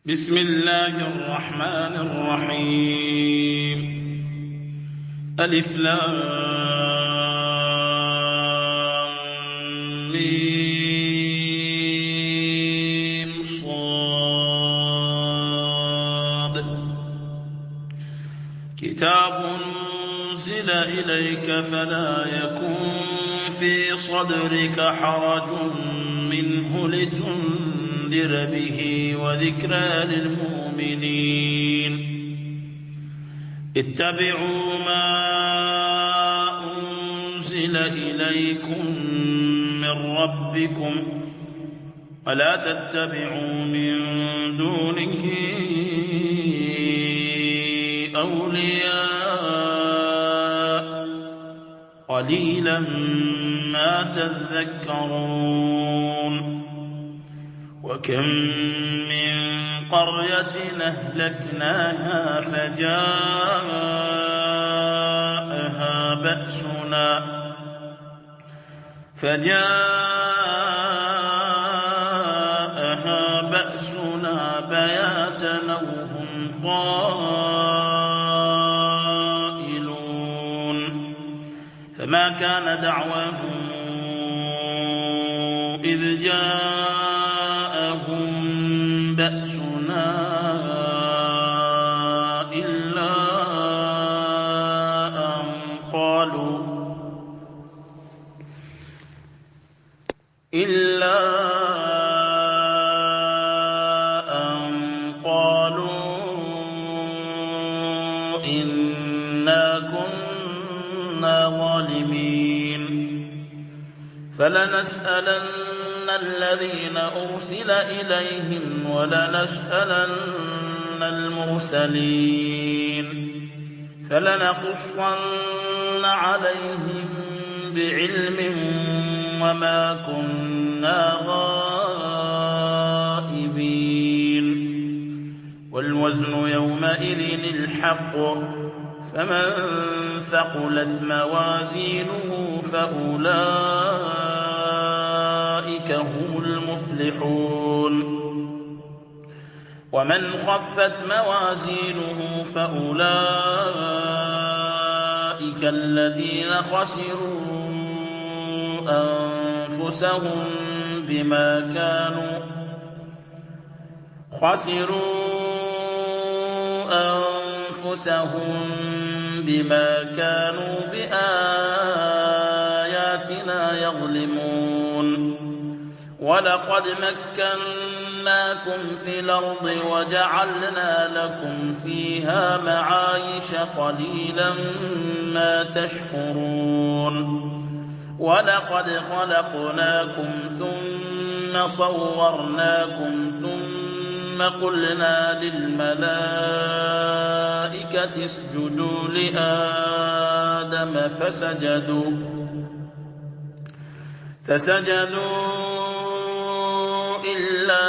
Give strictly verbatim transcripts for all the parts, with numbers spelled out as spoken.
بسم الله الرحمن الرحيم ألف لام ميم صاد كتاب أنزل إليك فلا يكن في صدرك حرج منه لتنذر به وذكرى للمؤمنين اتبعوا ما أنزل إليكم من ربكم ولا تتبعوا من دونه أولياء قليلا ما تذكرون وكم من قرية أهلكناها فجاءها بأسنا فجاءها بأسنا بياتا أو هم قائلون فما كان دعواهم إذ جاءهم بأسنا إلا أن قالوا إلا أن قالوا إنا كنا ظالمين فلنسألن الذين أرسل إليهم ولنسألن المرسلين فلنقصن عليهم بعلم وما كنا غائبين والوزن يومئذ الحق فمن ثقلت موازينه فأولئك هم المفلحون ومن خفت موازينه فأولئك الذين خسروا أنفسهم بما كانوا خسروا أنفسهم بما كانوا بآياتنا يظلمون ولقد مكناكم في الأرض وجعلنا لكم فيها معايش قليلا ما تشكرون ولقد خلقناكم ثم صورناكم ثم قلنا للملائكة اسجدوا لآدم فسجدوا فسجدوا إلا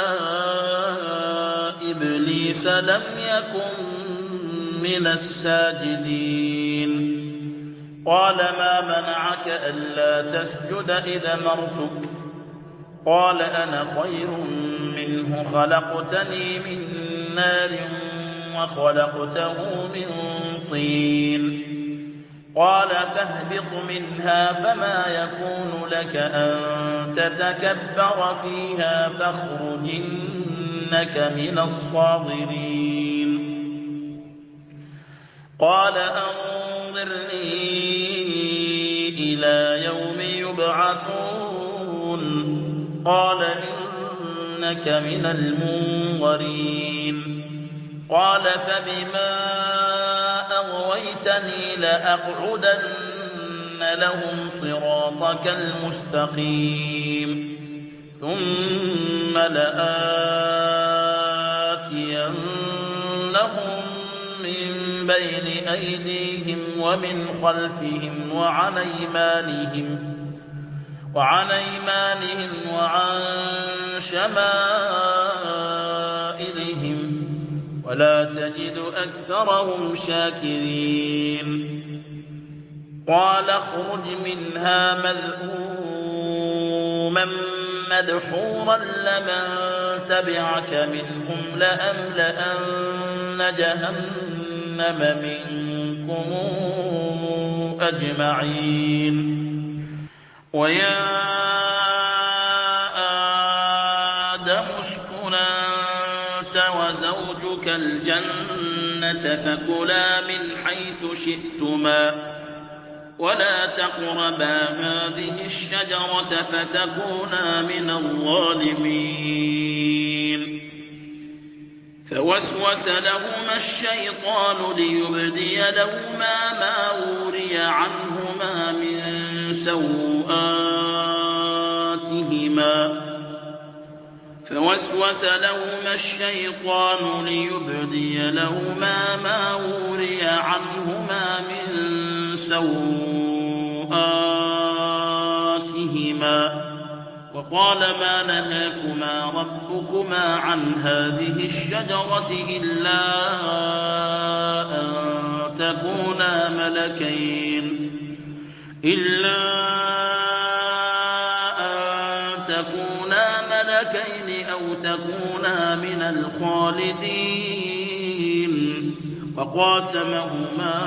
إبليس لم يكن من الساجدين قال ما منعك ألا تسجد إذ أمرتك قال أنا خير منه خلقتني من نار وخلقته من طين قال فاهبط منها فما يكون لك أن تتكبر فيها فاخرج إنك من الصاغرين قال أنظرني إلى يوم يبعثون قال إنك من المنظرين قال فبما أغويتني لأقعدن لهم صراطك المستقيم ثم لآتينهم من بين أيديهم ومن خلفهم وعن أيمانهم وعن أيمانهم وعن شمائلهم ولا تجد أكثرهم شاكرين قال اخرج منها مذءوما مدحورا لمن تبعك منهم لأملأن جهنم منكم أجمعين ويا آدم اسكن أنت وزوجك الجنة فكلا من حيث شئتما ولا تقربا هذه الشجرة فتكونا من الظالمين فوسوس لهما الشيطان ليبدي لهما ما وري عنهما من سوآتهما فوسوس لهما الشيطان ليبدي لهما ما وري عنهما من سوآتهما وقال ما نهاكما ربكما عن هذه الشجرة إلا أن تكونا ملكين إلا أن تكونا ملكين أو تكونا من الخالدين وقاسمهما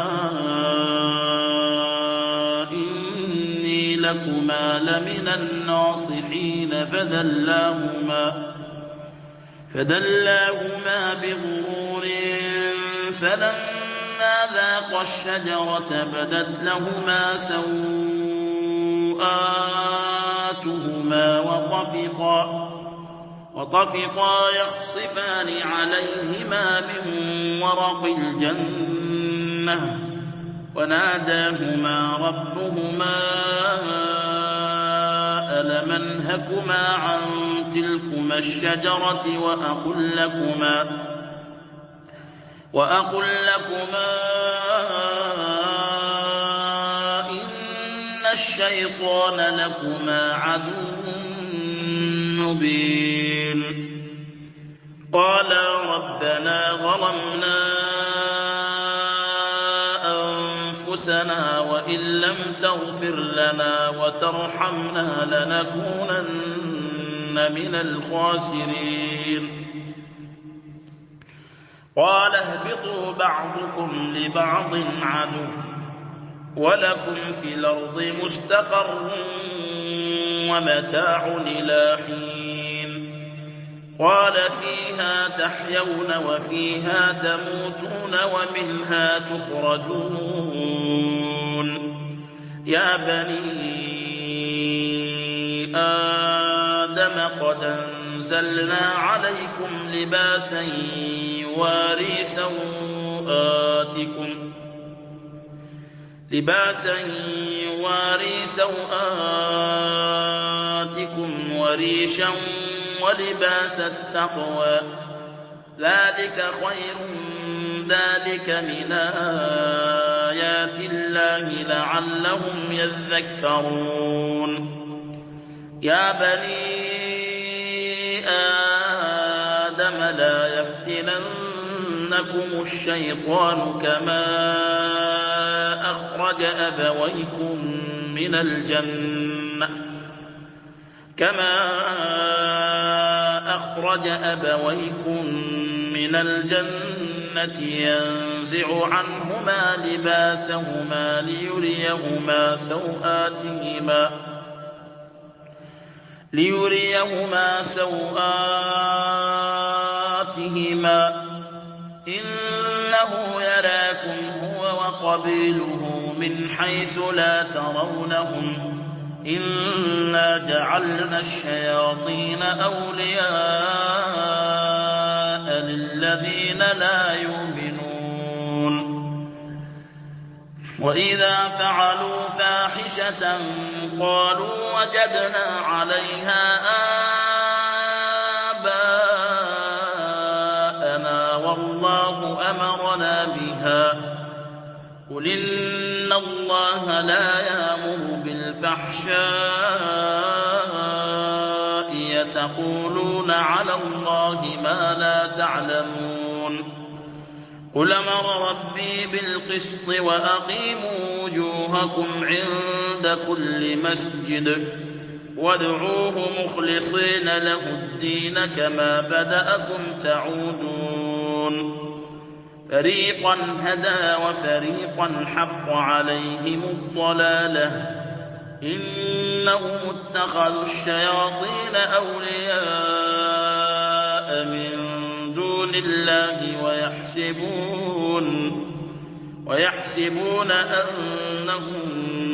إني لكما لمن الناصحين فدلاهما فدلاهما بغرور فلما ذاقا الشجرة بدت لهما سوآتهما وطفقا وطفقا يخصفان عليهما من ورق الجنة وناداهما ربهما ألم أنهكما عن تلكما الشجرة وأقل لكما وأقل لكما إن الشيطان لكما عدو مبين قالا ربنا ظلمنا أنفسنا وإن لم تغفر لنا وترحمنا لنكونن من الخاسرين قال اهبطوا بعضكم لبعض عدو ولكم في الأرض مستقر ومتاع إلى حين قال فيها تحيون وفيها تموتون ومنها تخرجون يا بني آدم قد أنزلنا عليكم لباسا يواري سوآتكم لباسا يواري سوآتكم وريشا ولباس التقوى ذلك خير ذلك من آيات الله لعلهم يذكرون يا بني آدم لا يفتننكم الشيطان كما أخرج أبويكم من الجنة كما أخرج أبويكم من الجنة ينزع عنهما لباسهما ليريهما سوآتهما ليريهما سوآتهما إنه يراكم هو وقبيله من حيث لا ترونهم إنا جعلنا الشياطين أولياء للذين لا يؤمنون وإذا فعلوا فاحشة قالوا وجدنا عليها آباءنا والله أمرنا بها قل إن الله لا يأمر بالفحشاء يتقولون على الله ما لا تعلمون قل أمر ربي بالقسط وأقيموا وجوهكم عند كل مسجد وادعوه مخلصين له الدين كما بدأكم تعودون فريقا هدى وفريقا حق عليهم الضلالة إنهم اتخذوا الشياطين أولياء من دون الله ويحسبون, ويحسبون أنهم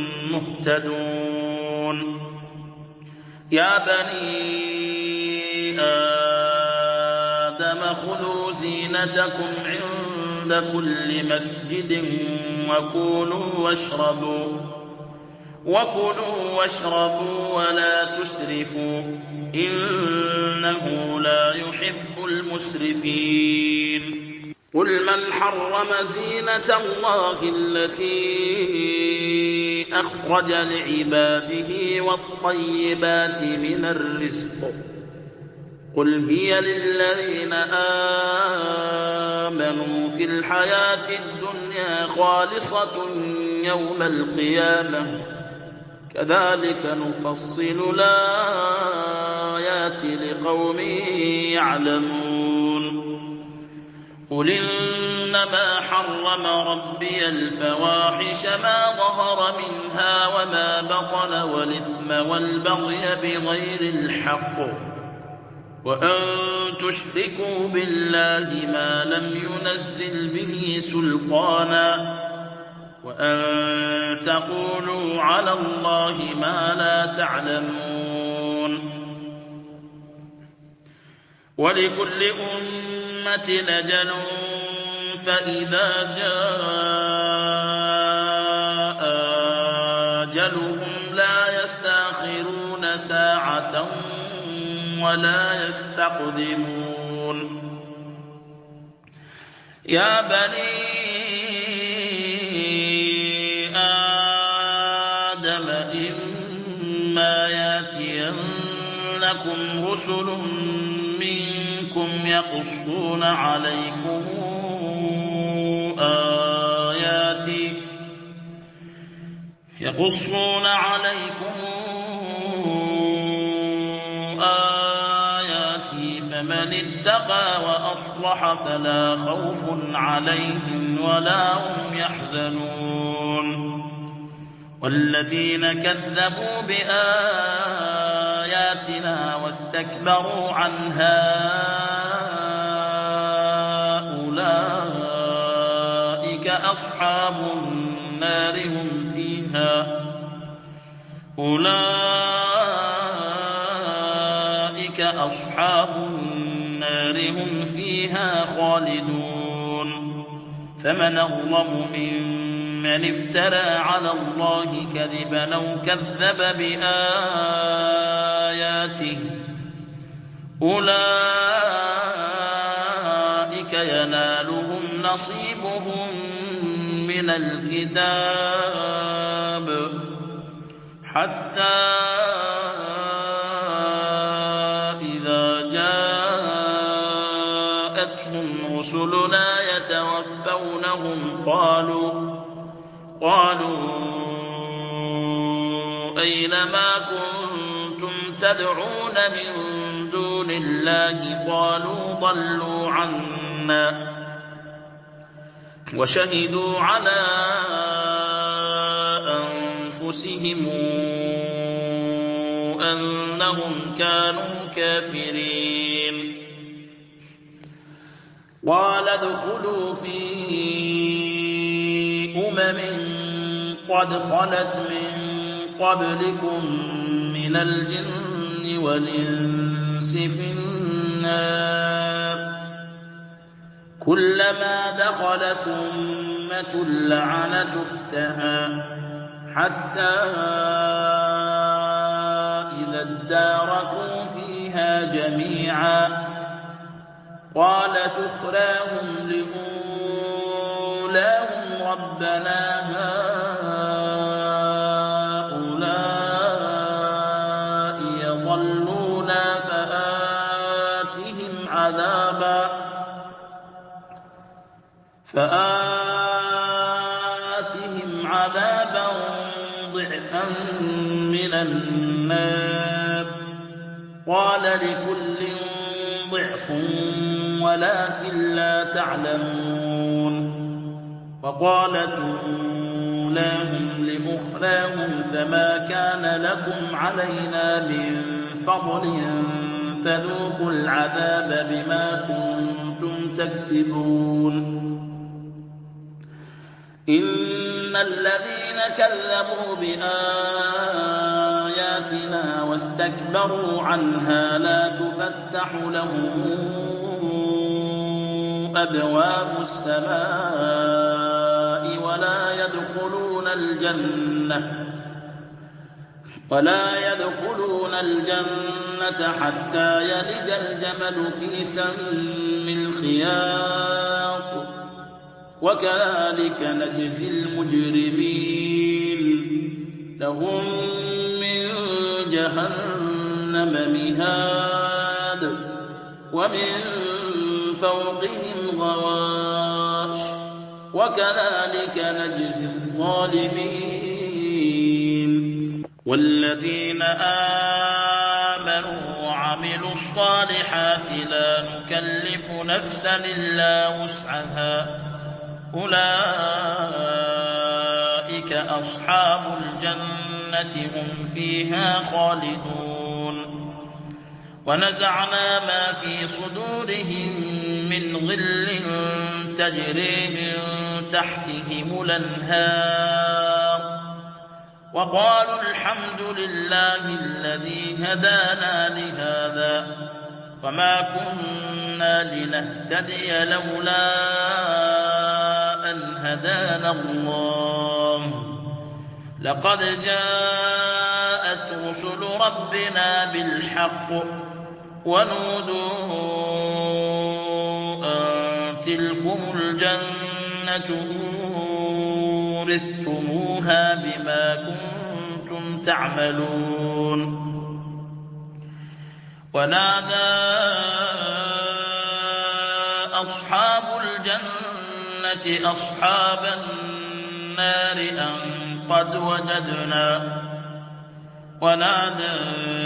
مهتدون يا بني آدم خذوا زينتكم عند كل مسجد وكلوا واشربوا وكلوا واشربوا ولا تسرفوا إنه لا يحب المسرفين قل من حرم زينة الله التي أخرج لعباده والطيبات من الرزق قل هي للذين آمنوا في الحياة الدنيا خالصة يوم القيامة كذلك نفصل الآيات لقوم يعلمون قل إنما حرم ربي الفواحش ما ظهر منها وما بطن والإثم والبغي بغير الحق وأن تشركوا بالله ما لم ينزل به سلطانا وأن تقولوا على الله ما لا تعلمون ولكل أمة أجل فإذا جاء أجلهم لا يستأخرون ساعة ولا يستقدمون يا بني آدم إما يأتينكم رسل منكم يقصون عليكم آياتي يقصون عليكم آياتي فمن اتقى وأصلح فلا خوف عليهم ولا هم يحزنون والذين كذبوا بآياتنا واستكبروا عنها أولئك أصحاب النار هم فيها أولئك أصحاب النار هم فيها خالدون فمن أظلم ممن افترى على الله كذبا أو كذب بآياته أولئك ينالهم نصيبهم من الكتاب حتى إذا جاءتهم رسلنا يتوفونهم قالوا قالوا أين ما كنتم تدعون من دون الله قالوا ضلوا عنا وشهدوا على أنفسهم أنهم كانوا كافرين قال ادخلوا في أمم قد خلت من قبلكم من الجن والإنس في النار كلما دخلت أمة لعنت أختها حتى إذا اداركوا فيها جميعا قالت أخراهم لأولاهم ربنا هؤلاء يضلونا فآتهم عذابا فآتهم عذابا ضعفا من النار قال لكل ضعف ولكن لا تعلمون. وقالت أولاهم لأخراهم فما كان لكم علينا من فضل فذوقوا العذاب بما كنتم تكسبون. إن الذين كذبوا بآياتنا واستكبروا عنها لا تفتح لهم أبواب السماء ولا يدخلون الجنة ولا يدخلون الجنة حتى يلج الجمل في سم الخياط وكذلك نجزي المجرمين. لهم من جهنم مهاد ومن فوقهم غواش وكذلك نجزي الظالمين. والذين آمنوا وعملوا الصالحات لا نكلف نفسا إلا وسعها أولئك أصحاب الجنة هم فيها خالدون. ونزعنا ما في صدورهم من غل تجري من تحتهم الأنهار وقالوا الحمد لله الذي هدانا لهذا وما كنا لنهتدي لولا أن هدانا الله لقد جاءت رسل ربنا بالحق ونودوا أن تلكم الجنة أورثتموها بما كنتم تعملون. ونادى أصحاب الجنة أصحاب النار أن قد وجدنا ونادى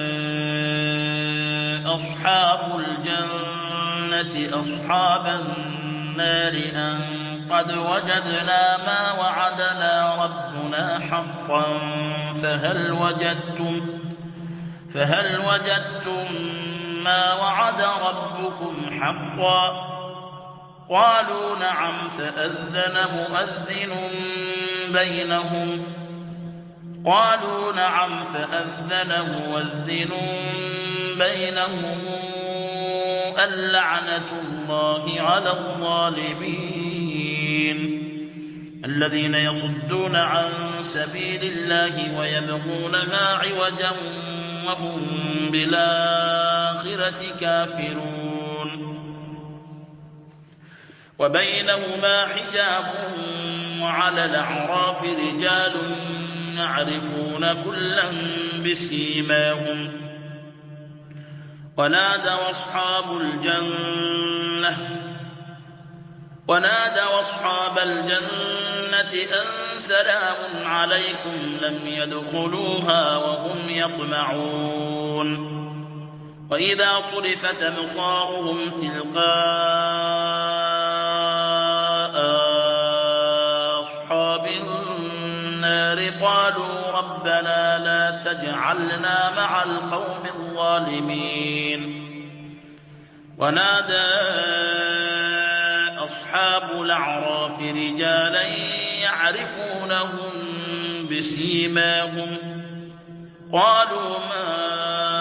أصحاب الجنة أصحاب النار أن قد وجدنا ما وعدنا ربنا حقا فهل وجدتم فهل وجدتم ما وعد ربكم حقا قالوا نعم فأذن مؤذن بينهم قالوا نعم فأذن مؤذن بينهم اللعنة الله على الظالمين. الذين يصدون عن سبيل الله ويبغونها عوجا وهم بالآخرة كافرون. وبينهما حجاب وعلى الأعراف رجال يعرفون كلا بسيماهم ونادوا أصحاب الجنة ونادوا أصحاب الجنة أن سلام عليكم لم يدخلوها وهم يطمعون. وإذا صرفت أبصارهم تلقاء أصحاب النار قالوا ربنا لا تجعلنا مع القوم الظالمين. ونادى أصحاب الأعراف رجالا يعرفونهم بسيماهم قالوا ما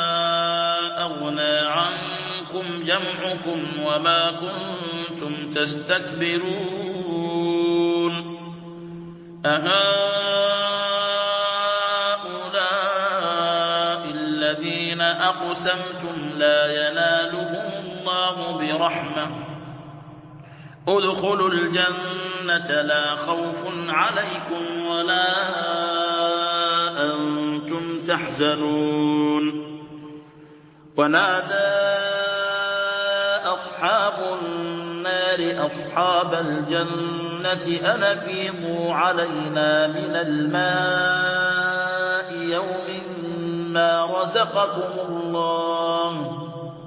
أغنى عنكم جمعكم وما كنتم تستكبرون أهؤلاء الذين أقسمتم لا ينالهم الله برحمة ادخلوا الجنة لا خوف عليكم ولا أنتم تحزنون. ونادى أصحاب النار أصحاب الجنة أن أفيضوا علينا من الماء يوم ما رزقكم الله اللَّهُ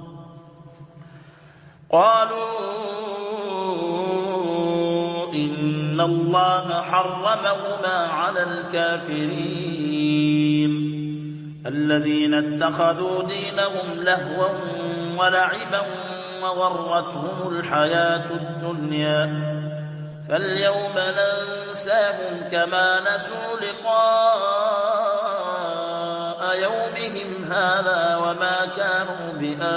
قَالُوا إِنَّ اللَّهَ حَرَّمَهُمَا عَلَى الْكَافِرِينَ الَّذِينَ اتَّخَذُوا دِينَهُمْ لَهْوًا وَلَعِبًا وَغَرَّتْهُمُ الْحَيَاةُ الدُّنْيَا فَالْيَوْمَ نَنسَاهُمْ كَمَا نَسُوا لِقَاءَ يَوْمِهِمْ هَٰذَا وَمَا كَانُوا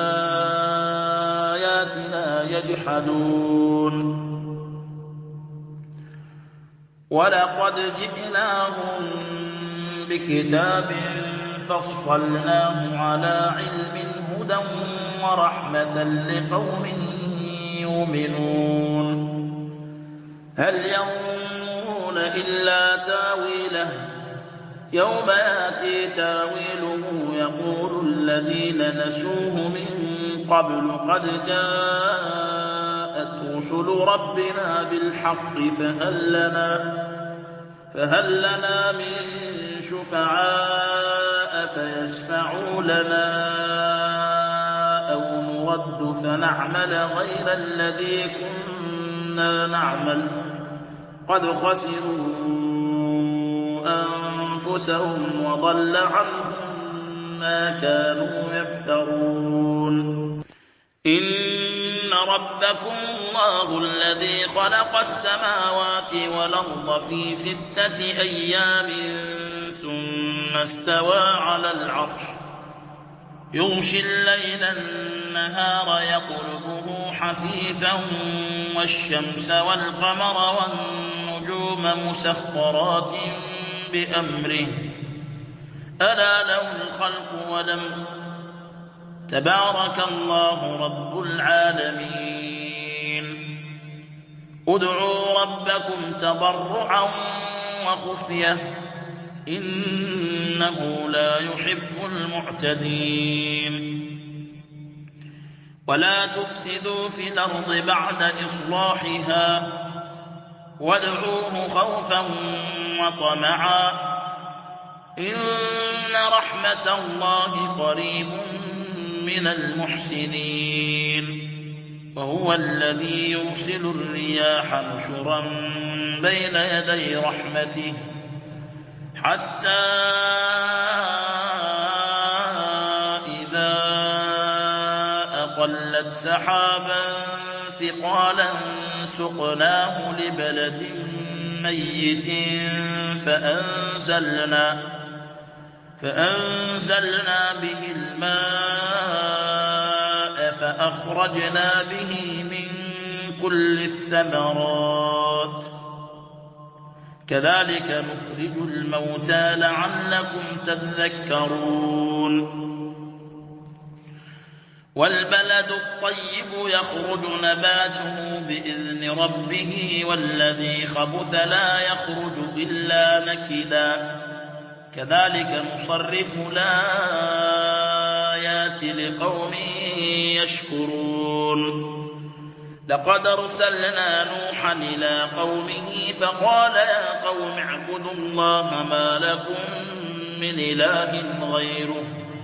بِآيَاتِنَا يَجْحَدُونَ وَلَقَدْ جِئْنَاهُم بِكِتَابٍ فَصَّلْنَاهُ عَلَىٰ عِلْمٍ هُدًى وَرَحْمَةً لِّقَوْمٍ يُؤْمِنُونَ هَلْ يَنظُرُونَ إِلَّا تَأْوِيلَهُ يَوْمَ يَأْتِي تَأْوِيلُهُ يَقُولُ الَّذِينَ نَسُوهُ مِن قَبْلُ قَدْ جَاءَتْ رُسُلُ رَبِّنَا بِالْحَقِّ فَهَل لَّنَا فهل لنا مِن شُفَعَاءَ فَيَشْفَعُوا لَنَا أَوْ نُرَدُّ فَنَعْمَلَ غَيْرَ الَّذِي كُنَّا نَعْمَلُ قَدْ خَسِرُوا أَنفُسَهُمْ وَضَلَّ عَنْهُم مَّا كَانُوا يَفْتَرُونَ إِنَّ رَبَّكُمُ اللَّهُ الَّذِي خَلَقَ السَّمَاوَاتِ وَالْأَرْضَ فِي سِتَّةِ أَيَّامٍ ثُمَّ اسْتَوَىٰ عَلَى الْعَرْشِ يُغْشِي اللَّيْلَ النَّهَارَ يَطْلُبُهُ حَثِيثًا وَالشَّمْسَ وَالْقَمَرَ وَالنُّجُومَ مُسَخَّرَاتٍ بِأَمْرِهِ أَلَا لَهُ الْخَلْقُ وَالْأَمْرُ تَبَارَكَ اللَّهُ رَبُّ الْعَالَمِينَ ادْعُوا رَبَّكُمْ تَضَرُّعًا وَخُفْيَةً إِنَّهُ لَا يُحِبُّ الْمُعْتَدِينَ وَلَا تُفْسِدُوا فِي الْأَرْضِ بَعْدَ إِصْلَاحِهَا وَادْعُوهُ خَوْفًا وَطَمَعًا إِنَّ رَحْمَتَ اللَّهِ قَرِيبٌ مِّنَ الْمُحْسِنِينَ وَهُوَ الَّذِي يُرْسِلُ الرِّيَاحَ نُشُرًا بَيْنَ يَدَيْ رَحْمَتِهِ حَتَّىٰ إِذَا أَقَلَّتْ سَحَابًا ثِقَالًا سُقْنَاهُ لِبَلَدٍ مَّيِّتٍ فَأَنزَلْنَا فَأَنزَلْنَا بِهِ الْمَاءَ فَأَخْرَجْنَا بِهِ مِن كُلِّ الثَّمَرَاتِ كَذَٰلِكَ نُخْرِجُ الْمَوْتَىٰ لَعَلَّكُمْ تَذَكَّرُونَ وَالْبَلَدُ الطَّيِّبُ يَخْرُجُ نَبَاتُهُ بِإِذْنِ رَبِّهِ وَالَّذِي خَبُثَ لَا يَخْرُجُ إِلَّا نَكِدًا كَذَٰلِكَ نُصَرِّفُ الْآيَاتِ لِقَوْمٍ يَشْكُرُونَ لَقَدْ أَرْسَلْنَا نُوحًا إِلَىٰ قَوْمِهِ فَقَالَ يَا قَوْمِ اعْبُدُوا اللَّهَ مَا لَكُم مِّنْ إِلَٰهٍ غَيْرُهُ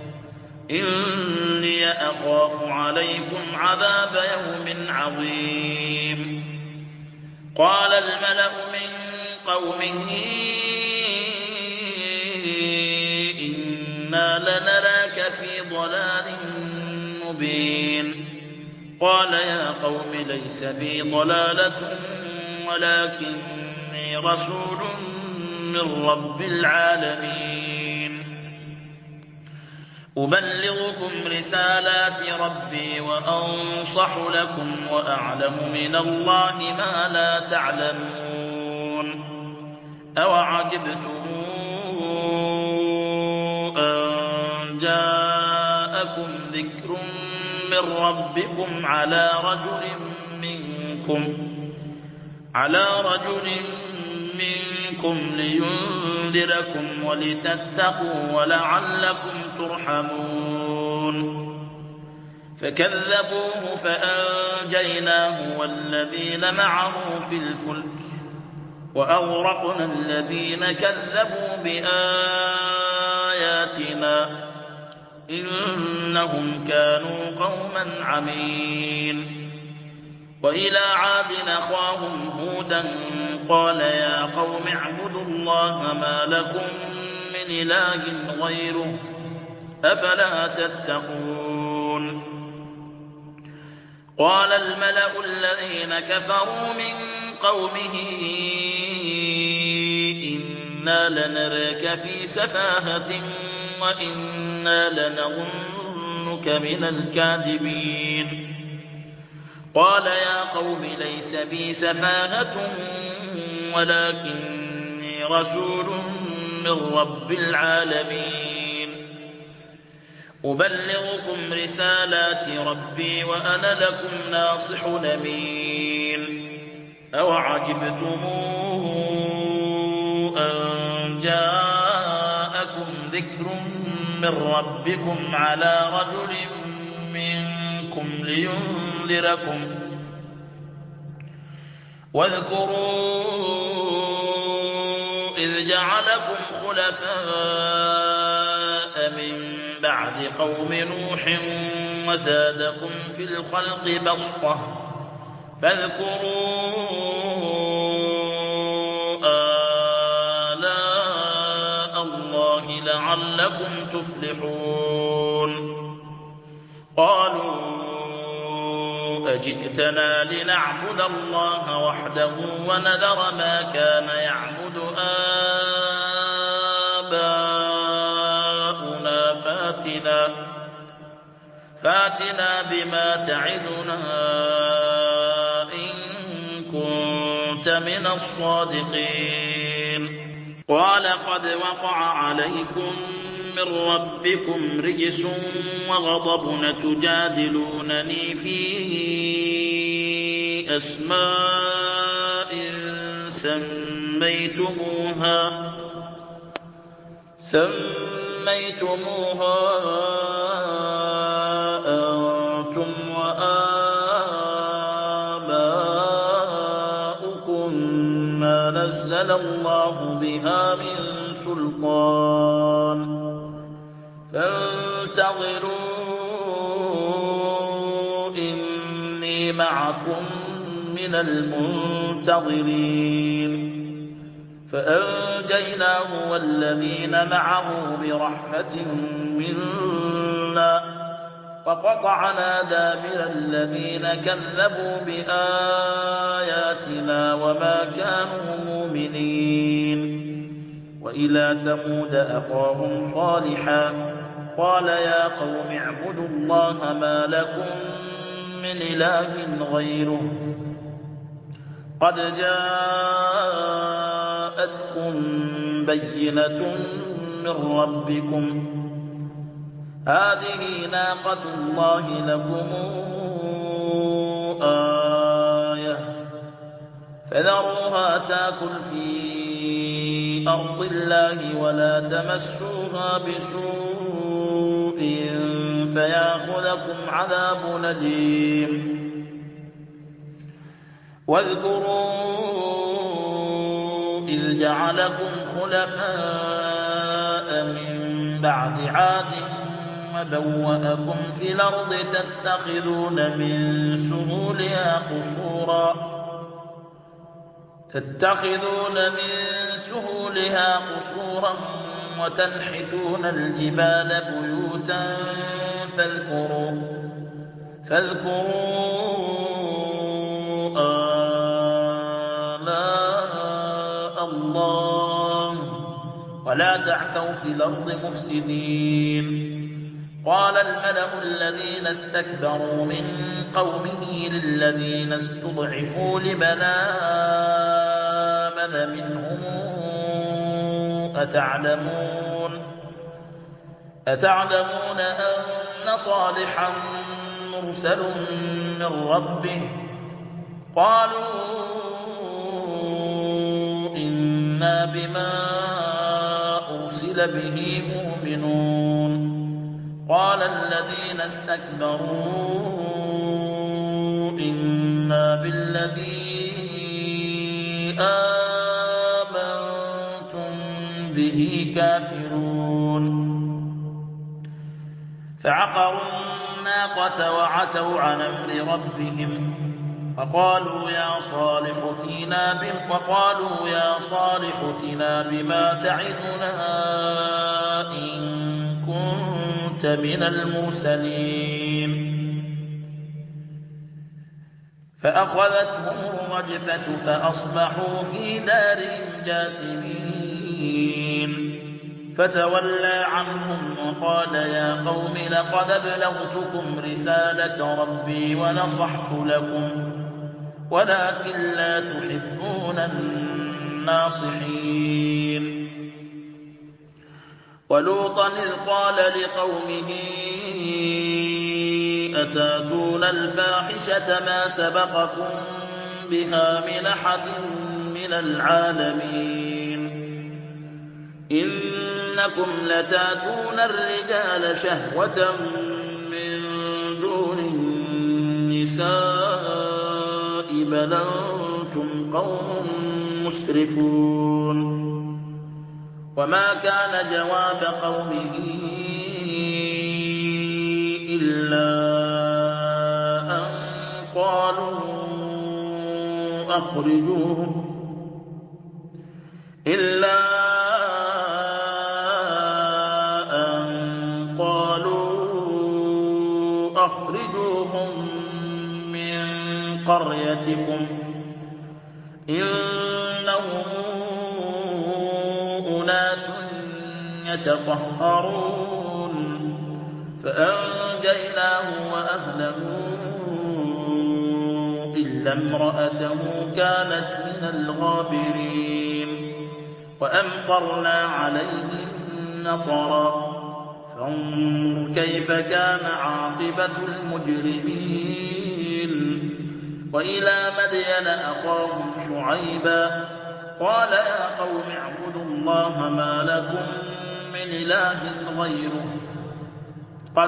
إِنِّي أَخَافُ عَلَيْكُمْ عَذَابَ يَوْمٍ عَظِيمٍ قَالَ الْمَلَأُ مِن قَوْمِهِ إِنَّا لَنَرَاكَ فِي ضَلَالٍ مُّبِينٍ قَالَ يَا قَوْمِ لَيْسَ بِي ضَلَالَةٌ وَلَٰكِنِّي رَسُولٌ مِّن رَّبِّ الْعَالَمِينَ أُبَلِّغُكُمْ رِسَالَاتِ رَبِّي وَأَنصَحُ لَكُمْ وَأَعْلَمُ مِنَ اللَّهِ مَا لَا تَعْلَمُونَ أَوَعَجِبْتُمْ أَن جَاءَكُمْ ذِكْرٌ مِّن رَّبِّكُمْ عَلَىٰ رَجُلٍ مِّنكُمْ عَلَىٰ رَجُلٍ مِّنكُمْ لِيُنذِرَكُمْ وَلِتَتَّقُوا وَلَعَلَّكُمْ تُرْحَمُونَ فَكَذَّبُوهُ فَأَنجَيْنَاهُ وَالَّذِينَ معه في الْفُلْكِ وَأَغْرَقْنَا الَّذِينَ كَذَّبُوا بِآيَاتِنَا إنهم كانوا قوما عمين وإلى عاد أخاهم هودا قال يا قوم اعبدوا الله ما لكم من إله غيره أفلا تتقون قال الملأ الذين كفروا من قومه إنا لنراك في سفاهة وإنا لنظنك من الكاذبين قال يا قوم ليس بي سفاهة ولكني رسول من رب العالمين أبلغكم رسالات ربي وأنا لكم ناصح أمين أوعجبتم أن جاءكم ذكر من ربكم على رجل منكم لينذركم واذكروا إذ جعلكم خلفاء من بعد قوم نوح وزادكم في الخلق بسطة فاذكروا آلاء الله لعلكم تفلحون قالوا أجئتنا لنعبد الله وحده ونذر ما كان يعبد آباؤنا فاتنا فاتنا بما تعدنا إن كنت من الصادقين قال قد وقع عليكم من ربكم رجس وغضب تجادلونني في أسماء سميتموها سميتموها أنتم وآباؤكم ما نزل الله بها من سلطان فانتظروا إني معكم من المنتظرين فأنجيناه والذين معه برحمة منا وقطعنا دابر الذين كذبوا بآياتنا وما كانوا مؤمنين وإلى ثمود أخاهم صالحا قال يا قوم اعبدوا الله ما لكم من إله غيره قد جاءتكم بينة من ربكم هذه ناقة الله لكم آية فذروها تاكل في أرض الله ولا تمسوها بسوء فيأخذكم عذاب أليم واذكروا إذ جعلكم خلفاء من بعد عاد وبوأكم في الأرض تتخذون من سهولها قصورا تتخذون من سهولها قصورا وتنحتون الجبال بيوتا فاذكروا فاذكروا آلاء الله ولا تعثوا في الأرض مفسدين قال الملأ الذين استكبروا من قومه للذين استضعفوا لمن آمن منهم أتعلمون أتعلمون أن صالحا مرسل من ربه قالوا إنا بما أرسل به مؤمنون قال الذين استكبروا إنا بالذي آمنتم به كافرون فعقروا الناقة وعتوا عن أمر ربهم وقالوا يا صالح ائتنا بما وقالوا يا صالح ائتنا بما تعدنا إن كنت من المرسلين فأخذتهم الرجفة فأصبحوا في دارهم جاثمين فتولى عنهم وقال يا قوم لقد أبلغتكم رسالة ربي ونصحت لكم ولكن لا تحبون الناصحين ولوطا إذ قال لقومه أتاتون الفاحشة ما سبقكم بها من أحد من العالمين إنكم لتاتون الرجال شهوة من دون النساء بل أنتم قوم مسرفون وما كان جواب قومه إلا أن قالوا أخرجوهم إلا أن قالوا أخرجوهم من قريتكم إنهم أناس يتطهرون فأنجيناه وأهله إلا امرأته كانت من الغابرين وأمطرنا عليهم مطرا فانظر كيف كان عاقبة المجرمين وإلى مدين أخاهم شعيبا قال يا قوم اعبدوا الله ما لكم من إله غيره قد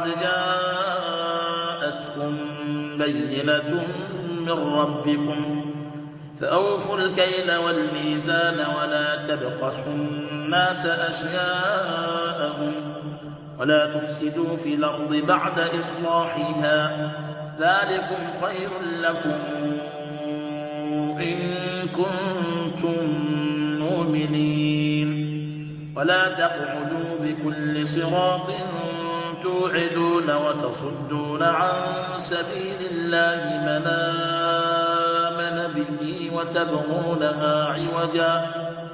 جاءتكم بينة من ربكم فأوفوا الكيل والميزان ولا تبخسوا الناس أشياءهم ولا تفسدوا في الأرض بعد إصلاحها ذلكم خير لكم إن كنتم مؤمنين ولا تقعدوا بكل صراط توعدون وتصدون عن سبيل الله من آمن به وتبغونها عوجا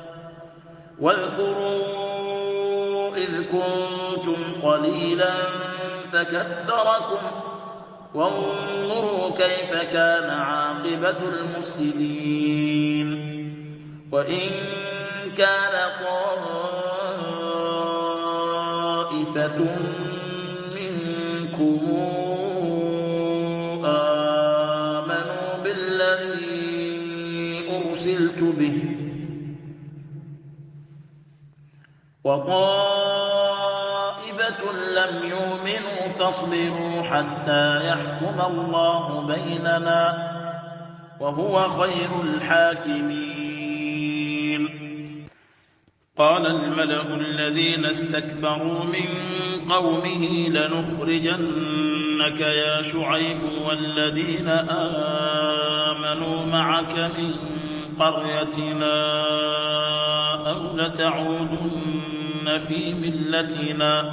واذكروا إذ كنتم قليلا فكثركم وانظروا كيف كان عاقبة المفسدين وإن كان طائفة منكم آمنوا بالذي أرسلت به وطائفة لم يؤمنوا فاصبروا حتى يحكم الله بيننا وهو خير الحاكمين قال الملأ الذين استكبروا من قومه لنخرجنك يا شعيب والذين آمنوا معك من قريتنا أو لتعودن في ملتنا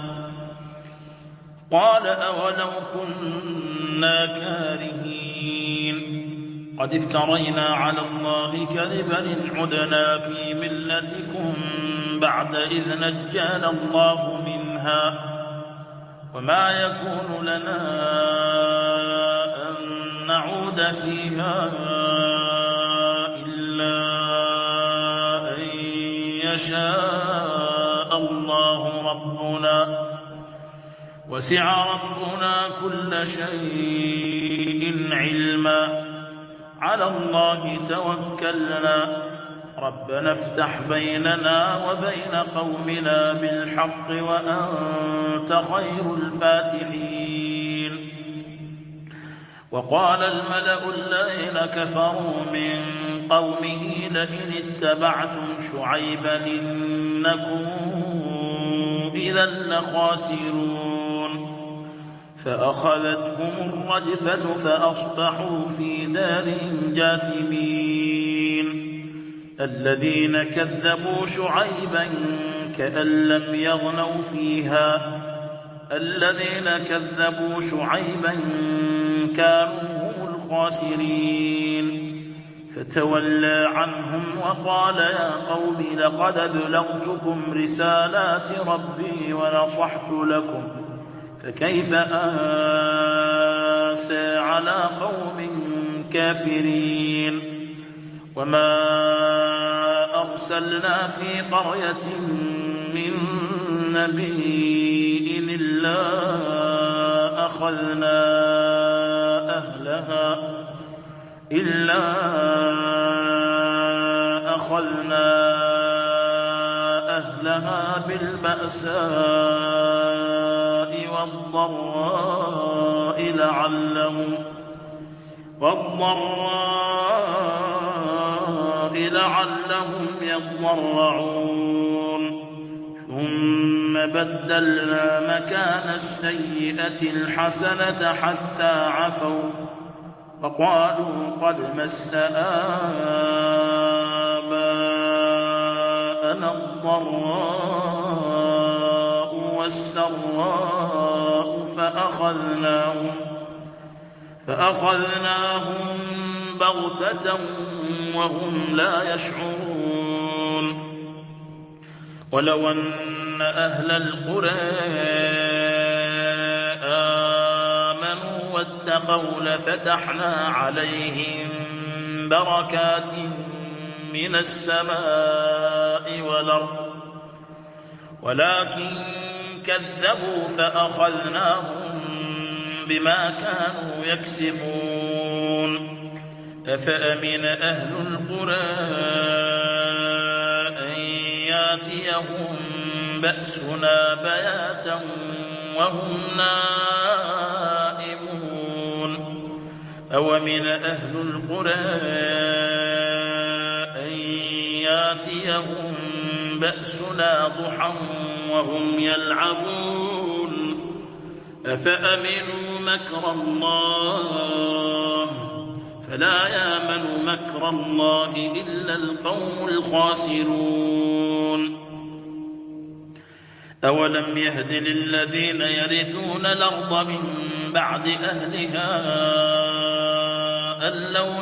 قال أولو كنا كارهين قد افترينا على الله كذبا إن عدنا في ملتكم بعد إذ نجانا الله منها وما يكون لنا أن نعود فيها إلا أن يشاء الله ربنا وسع ربنا كل شيء علما على الله توكلنا ربنا افتح بيننا وبين قومنا بالحق وأنت خير الفاتحين وقال الملأ الذين كفروا من قومه لئن اتبعتم شعيبا إنكم إذا لخاسرون فأخذتهم الرجفة فأصبحوا في دارهم جاثمين. الذين كذبوا شعيبا كأن لم يغنوا فيها الذين كذبوا شعيبا كانوا هم الخاسرين. فتولى عنهم وقال يا قوم لقد أبلغتكم رسالات ربي ونصحت لكم فكيف آسى على قوم كافرين. وما أرسلنا في قرية من نبي إلا أخذنا أهلها إلا أخذنا أهلها بالبأساء والضراء لعلهم والضراء لعلهم يضرعون. ثم بدلنا مكان السيئة الحسنة حتى عفوا وقالوا قد مس آباءنا الضراء والسراء فأخذناهم فأخذناهم بغتة وهم لا يشعرون. ولو أن أهل القرى آمنوا واتقوا لفتحنا عليهم بركات من السماء والأرض ولكن كذبوا فأخذناهم بما كانوا يكسبون. أفأمن أهل القرى أن ياتيهم بأسنا بياتا وهم نائمون. أومن أهل القرى أن ياتيهم بأسنا ضحى وهم يلعبون. أفأمنوا مكر الله فلا يامن مكر الله إلا القوم الخاسرون. أولم يهد للذين يرثون الأرض من بعد أهلها أن لو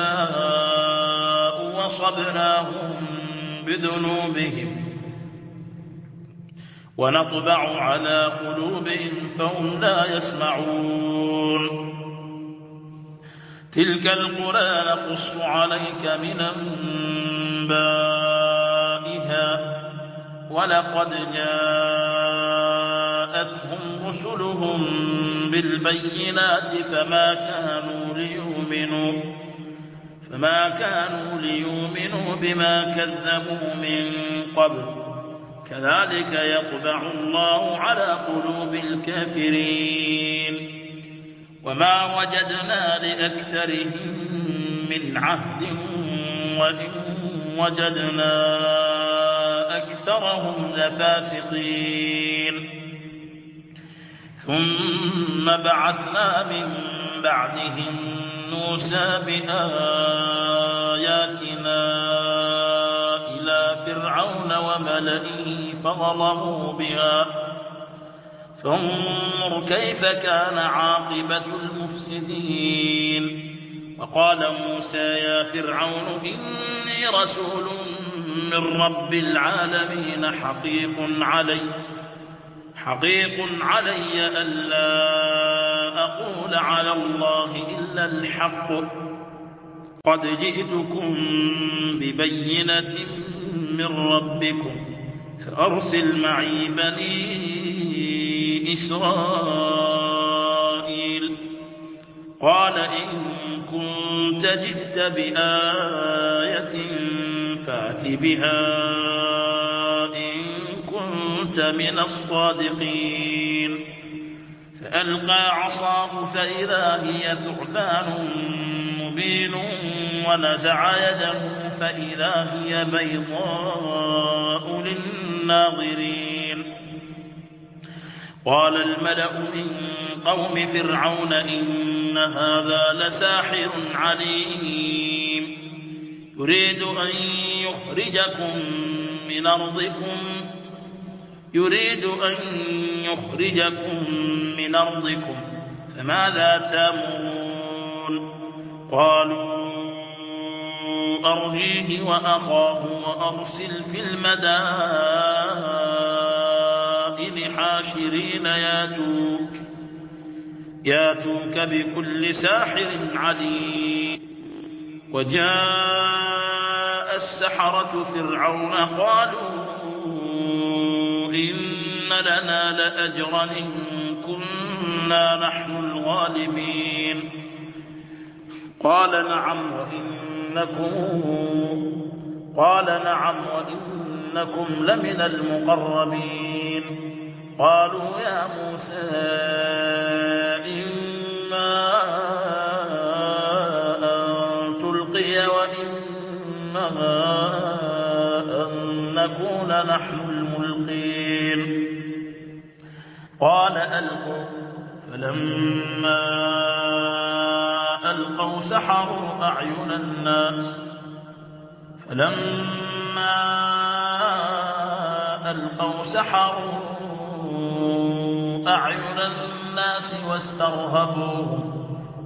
نشاء وصبناهم بذنوبهم ونطبع على قلوبهم فهم لا يسمعون. تلك القرى نقص عليك من أنبائها ولقد جاءتهم رسلهم بالبينات فما كانوا ليؤمنوا فما كانوا ليؤمنوا بما كذبوا من قبل كذلك يطبع الله على قلوب الكافرين. وما وجدنا لأكثرهم من عهد وإن وجدنا أكثرهم لفاسقين. ثم بعثنا من بعدهم موسى بآياتنا إلى فرعون وملئه فظلموا بها فانظر كيف كان عاقبة المفسدين. وقال موسى يا فرعون إني رسول من رب العالمين حقيق علي حقيق علي ألا أقول على الله إلا الحق قد جئتكم ببينة من ربكم فأرسل معي بني إسرائيل. قال إن كنت جئت بآية فأت بها إن كنت من الصادقين. فألقى عصاه فإذا هي ثعبان مبين ونزع يده فإذا هي بيضاء للناظرين. قال الملأ من قوم فرعون إن هذا لساحر عليم يريد أن يخرجكم من أرضكم يريد أن يخرجكم من أرضكم فماذا تأمرون قالوا أرجيه وأخاه وأرسل في المدائن حاشرين ياتوك ياتوك بكل ساحر عليم وجاء السحرة فرعون قالوا إن لنا لأجرا إن كنا نحن الغالبين قال نعم وإنكم قال نعم وإنكم لمن المقربين قالوا يا موسى إما أن تلقي وإما أن نكون نحن الملقين قال ألقوا فلما ألقوا سحروا أعين الناس فلما ألقوا سحروا أعين الناس واسترهبوهم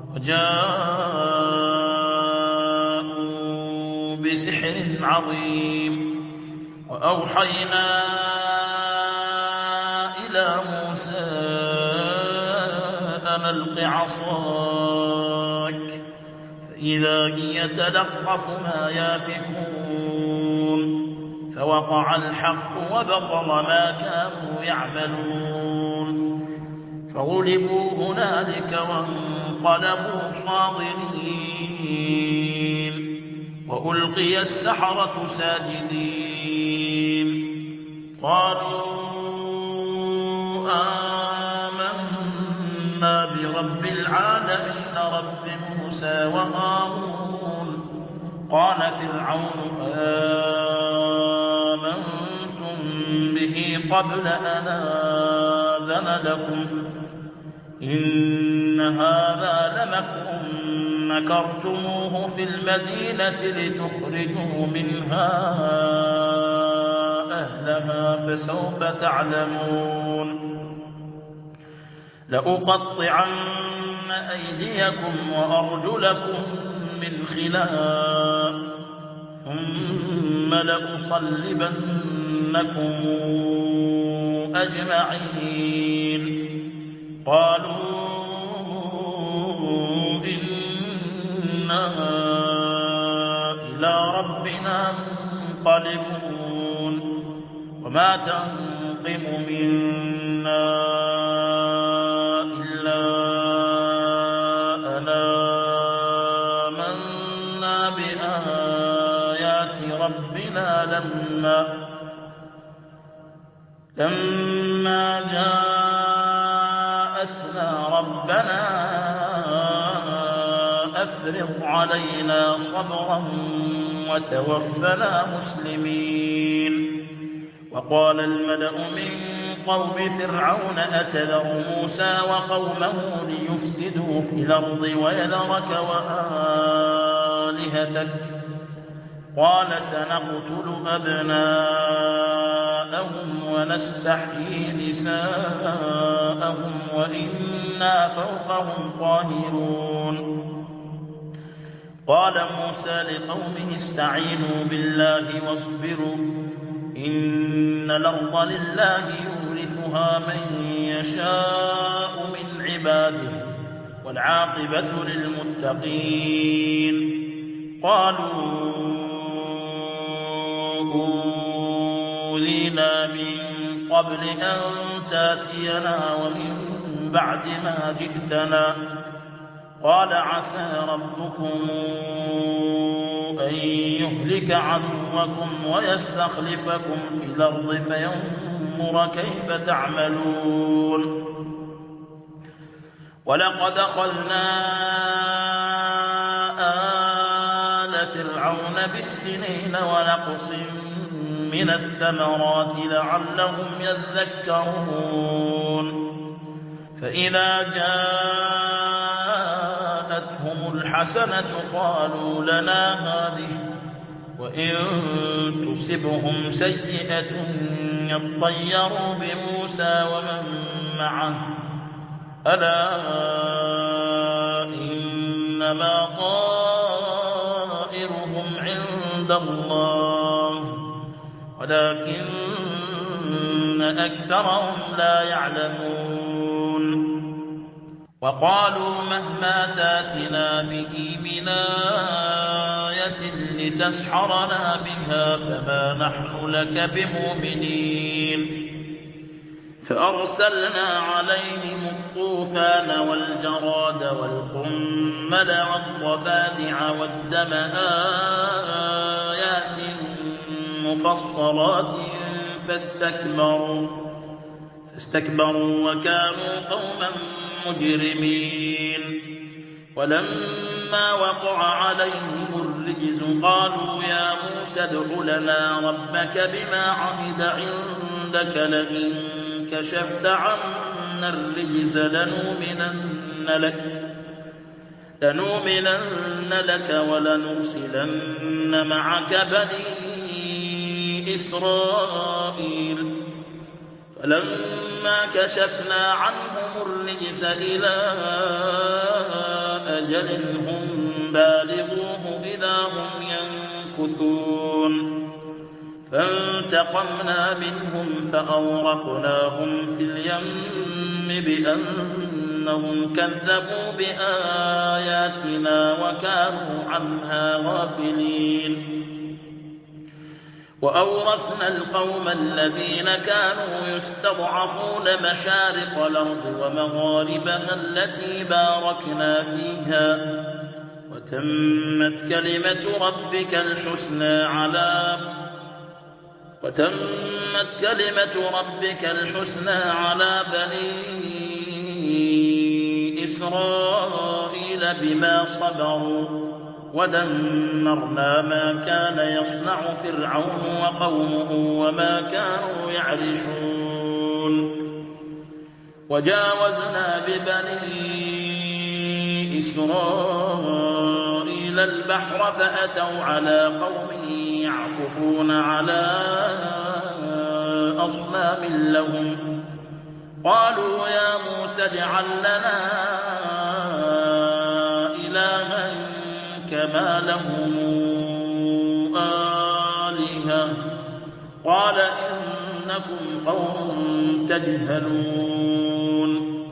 وجاءوا بسحر عظيم وأوحينا إلى موسى أن ألق عصاك فإذا هي تلقف ما يافكون فوقع الحق وبطل ما كانوا يعملون فغلبوا هنالك وانقلبوا صاغرين وألقي السحرة ساجدين قالوا آمنا برب العالمين رب موسى وهارون قال فرعون آمنتم به قبل أن آذن لكم إن هذا لمكر مكرتموه في المدينة لتخرجوا منها أهلها فسوف تعلمون لأقطعن أيديكم وأرجلكم من خلاف ثم لأصلبنكم أجمعين قالوا إنا إلى ربنا منقلبون وما تنقم منا إلا أن آمنا بآيات ربنا لما لما جاءتنا ربنا أفرغ علينا صبرا وتوفنا مسلمين وقال الملأ من قوم فرعون أتذر موسى وقومه ليفسدوا في الأرض ويذرك وآلهتك قال سنقتل أبناءهم ونستحيي نساءهم وإنا فوقهم قاهرون قال موسى لقومه استعينوا بالله واصبروا إن الأرض لله يورثها من يشاء من عباده والعاقبة للمتقين قالوا أوذينا من قبل أن تاتينا ومن بعد ما جئتنا قال عسى ربكم أن يهلك عدوكم ويستخلفكم في الأرض فينظر كيف تعملون ولقد أخذنا آل فرعون بالسنين ونقص من الثمرات لعلهم يذكرون فإذا جاءتهم الحسنة قالوا لنا هذه وإن تصبهم سيئة يطيروا بموسى ومن معه ألا إنما طائرهم عند الله ولكن أكثرهم لا يعلمون وقالوا مهما تاتنا به من آية لتسحرنا بها فما نحن لك بمؤمنين فأرسلنا عليهم الطوفان والجراد والقمل والضفادع والدم آيات مفصلات فاستكبروا فاستكبروا وكانوا قوما مجرمين ولما وقع عليهم الرجز قالوا يا موسى ادع لنا ربك بما عهد عندك لئن كشفت عنا الرجز لنؤمنن لك لنؤمنن لك ولنرسلن معك بني إسرائيل فلما كشفنا عنهم الرجس إلى أجل هم بالغوه إذا هم ينكثون فانتقمنا منهم فأغرقناهم في اليم بأنهم كذبوا بآياتنا وكانوا عنها غافلين وأورثنا القوم الذين كانوا يستضعفون مشارق الأرض ومغاربها التي باركنا فيها وتمت كلمة ربك الحسنى على وتمت كلمة ربك الحسنى على بني إسرائيل بما صبروا ودمرنا ما كان يصنع فرعون وقومه وما كانوا يعرشون وجاوزنا ببني إسرائيل البحر فأتوا على قوم يعكفون على أصنام لهم قالوا يا موسى اجعل لنا إلها كما لهم آلهة قال إنكم قوم تجهلون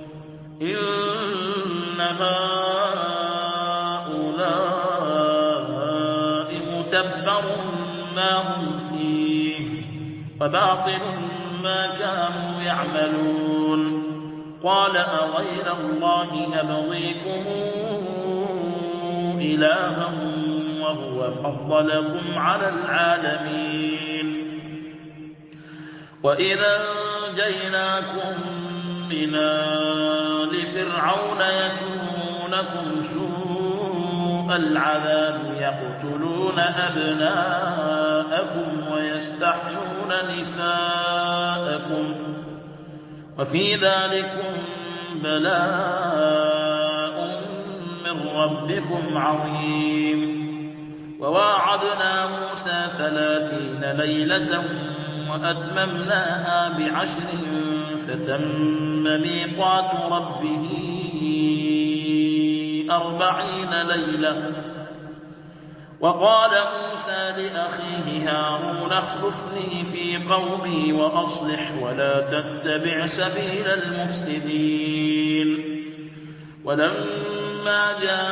إن هؤلاء متبر ما هم فيه وباطل ما كانوا يعملون قال أغير الله أبغيكم إلها وهو فضلكم على العالمين وإذا أنجيناكم من آل فرعون يسومونكم سوء العذاب يقتلون أبناءكم ويستحيون نساءكم وفي ذلكم بلاء من ربكم عظيم وواعدنا موسى ثلاثين ليلة وأتممناها بعشر فتم ميقات ربه أربعين ليلة وقال موسى لأخيه هارون اخلفني في قومي وأصلح ولا تتبع سبيل المفسدين ولما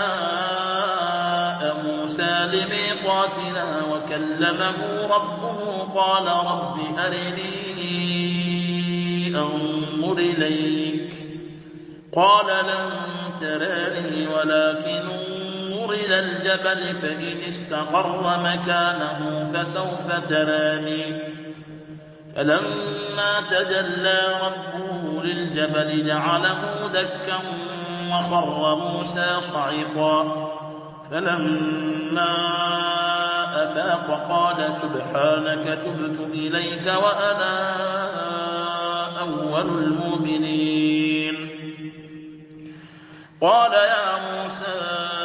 جاء موسى لميقاتنا وكلمه ربه قال رب أرني أنظر إليك قال لن تراني ولكن انظر إلى الجبل فإن استقر مكانه فسوف تراني فلما تجلى ربه للجبل جعله دكا وخر موسى صعقا فلما أفاق قال سبحانك تبت إليك وأنا أول المؤمنين قال يا موسى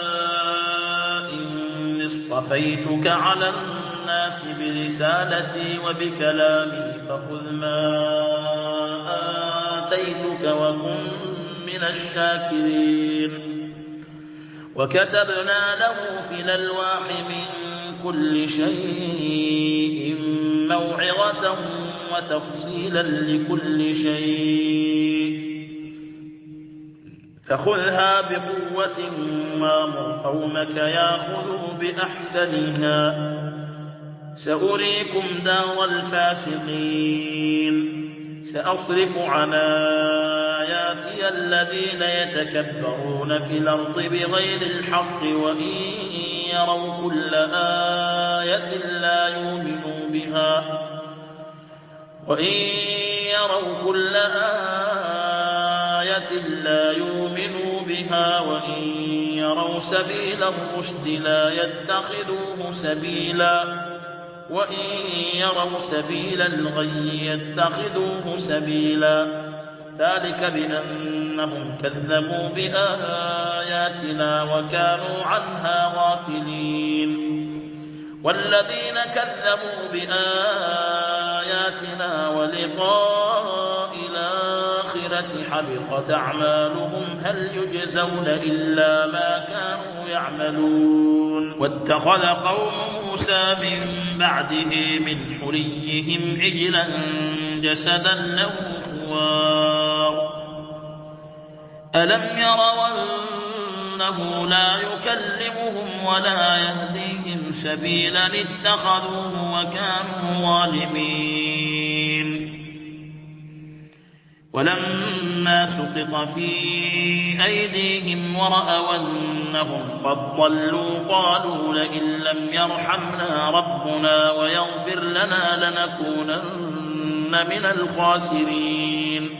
إني اصطفيتك على الناس برسالتي وبكلامي فخذ ما آتيتك وكن من الشاكرين وكتبنا له في الألواح من كل شيء موعظة وتفصيلا لكل شيء فخذها بقوة وامر قومك ياخذوا بأحسنها سأريكم دار الفاسقين سأصرف عن آياتي الذين يتكبرون في الأرض بغير الحق وإن يروا كل آية لا يؤمنوا بها وإن يروا كل آية لا يؤمنوا بها وإن يروا سبيل الرشد لا يتخذوه سبيلا وإن يروا سبيل الغي يتخذوه سبيلا ذلك بأنهم كذبوا بآياتنا وكانوا عنها غافلين والذين كذبوا بآياتنا ولقاء الآخرة حبطت أعمالهم هل يجزون إلا ما كانوا يعملون واتخذ قوم موسى من بعده من حليهم عجلا جسدا له خوار ألم يروا أنه لا يكلمهم ولا يهديهم سبيلا اتخذوه وكانوا ظالمين ولما سقط في أيديهم ورأوا أنهم قد ضلوا قالوا لئن لم يرحمنا ربنا ويغفر لنا لنكونن من الخاسرين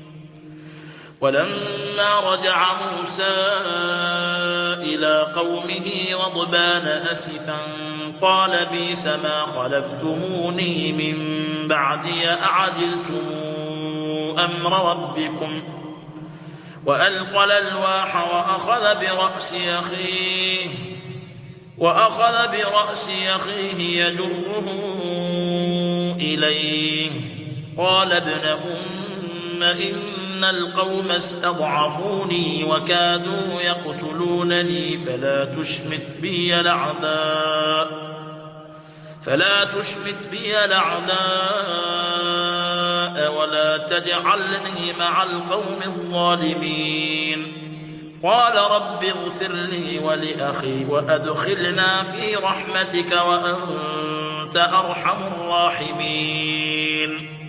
ولما رجع موسى إلى قومه غضبان أسفا قال بئس ما خلفتموني من بعدي أعجلتم أمر ربكم وألقى الألواح وأخذ برأس أخيه وأخذ برأس أخيه يجره إليه قال ابن أم إن القوم استضعفوني وكادوا يقتلونني فلا تشمت بي الأعداء فلا تشمت بي الأعداء ولا تجعلني مع القوم الظالمين قال رب اغفر لي ولأخي وأدخلنا في رحمتك وأنت أرحم الراحمين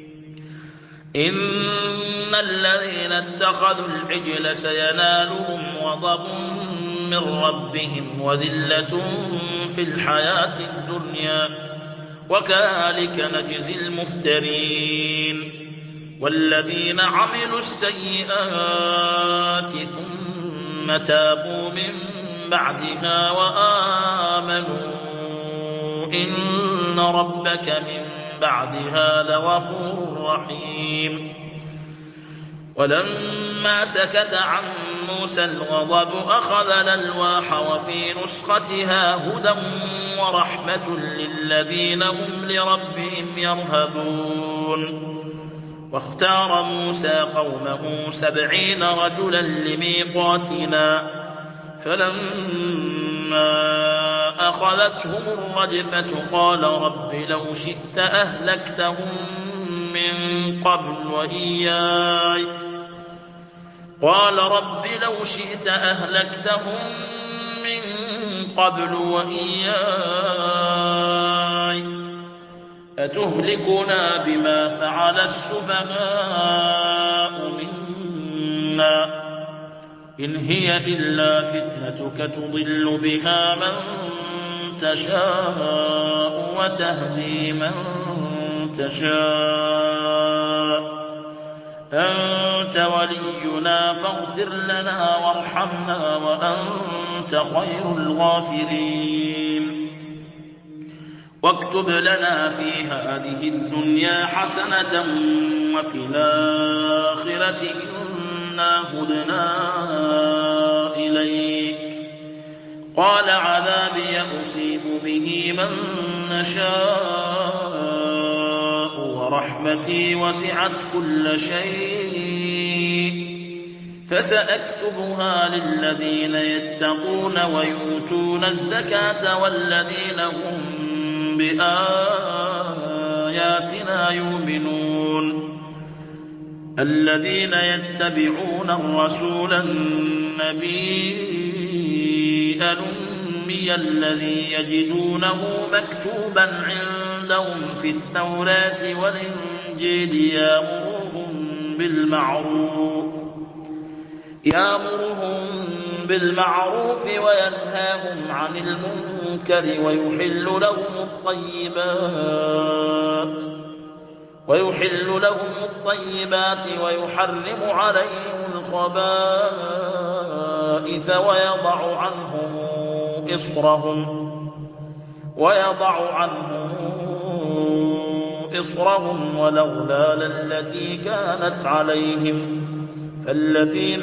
إن الذين اتخذوا العجل سينالهم غضب من ربهم وذلة في الحياة الدنيا وكذلك نجزي المفترين والذين عملوا السيئات ثم تابوا من بعدها وآمنوا إن ربك من بعدها لغفور رحيم ولما سكت عن موسى الغضب أخذ الألواح وفي نسختها هدى ورحمة للذين هم لربهم يرهبون واختار موسى قومه سبعين رجلا لميقاتنا فلما أخذتهم الرجفة قال رب لو شئت أهلكتهم من قبل وإياي قال رب لو شئت أهلكتهم من قبل وإياي أتهلكنا بما فعل السفهاء منا إن هي إلا فتنتك تضل بها من تشاء وتهدي من تشاء أنت ولينا فاغفر لنا وارحمنا وأنت خير الغافرين واكتب لنا في هذه الدنيا حسنة وفي الآخرة إِنَّا هُدْنَا إِلَيْكَ قَالَ عَذَابِي أُصِيبُ بِهِ مَن نَّشَاءُ وَرَحْمَتِي وَسِعَتْ كُلَّ شَيْءٍ فَسَأَكْتُبُهَا لِلَّذِينَ يَتَّقُونَ وَيُؤْتُونَ الزَّكَاةَ وَالَّذِينَ هُم بِآيَاتِنَا يُؤْمِنُونَ الَّذِينَ يَتَّبِعُونَ الرَّسُولَ النَّبِيَّ الْأُمِّيَّ الَّذِي يَجِدُونَهُ مَكْتُوبًا عِندَهُمْ فِي التَّوْرَاةِ وَالْإِنجِيلِ يَأْمُرُهُم بِالْمَعْرُوفِ يَأْمُرُهُم بِالْمَعْرُوفِ وَيَنْهَاهُمْ عَنِ الْمُنكَرِ وَيُحِلُّ لَهُمُ الطَّيِّبَاتِ وَيُحِلُّ لَهُمُ الطَّيِّبَاتِ وَيُحَرِّمُ عَلَيْهِمُ الْخَبَائِثَ وَيَضَعُ عَنْهُمْ إِصْرَهُمْ وَيَضَعُ عَنْهُمْ إِصْرَهُمْ وَالْأَغْلَالَ الَّتِي كَانَتْ عَلَيْهِمْ فَالَّذِينَ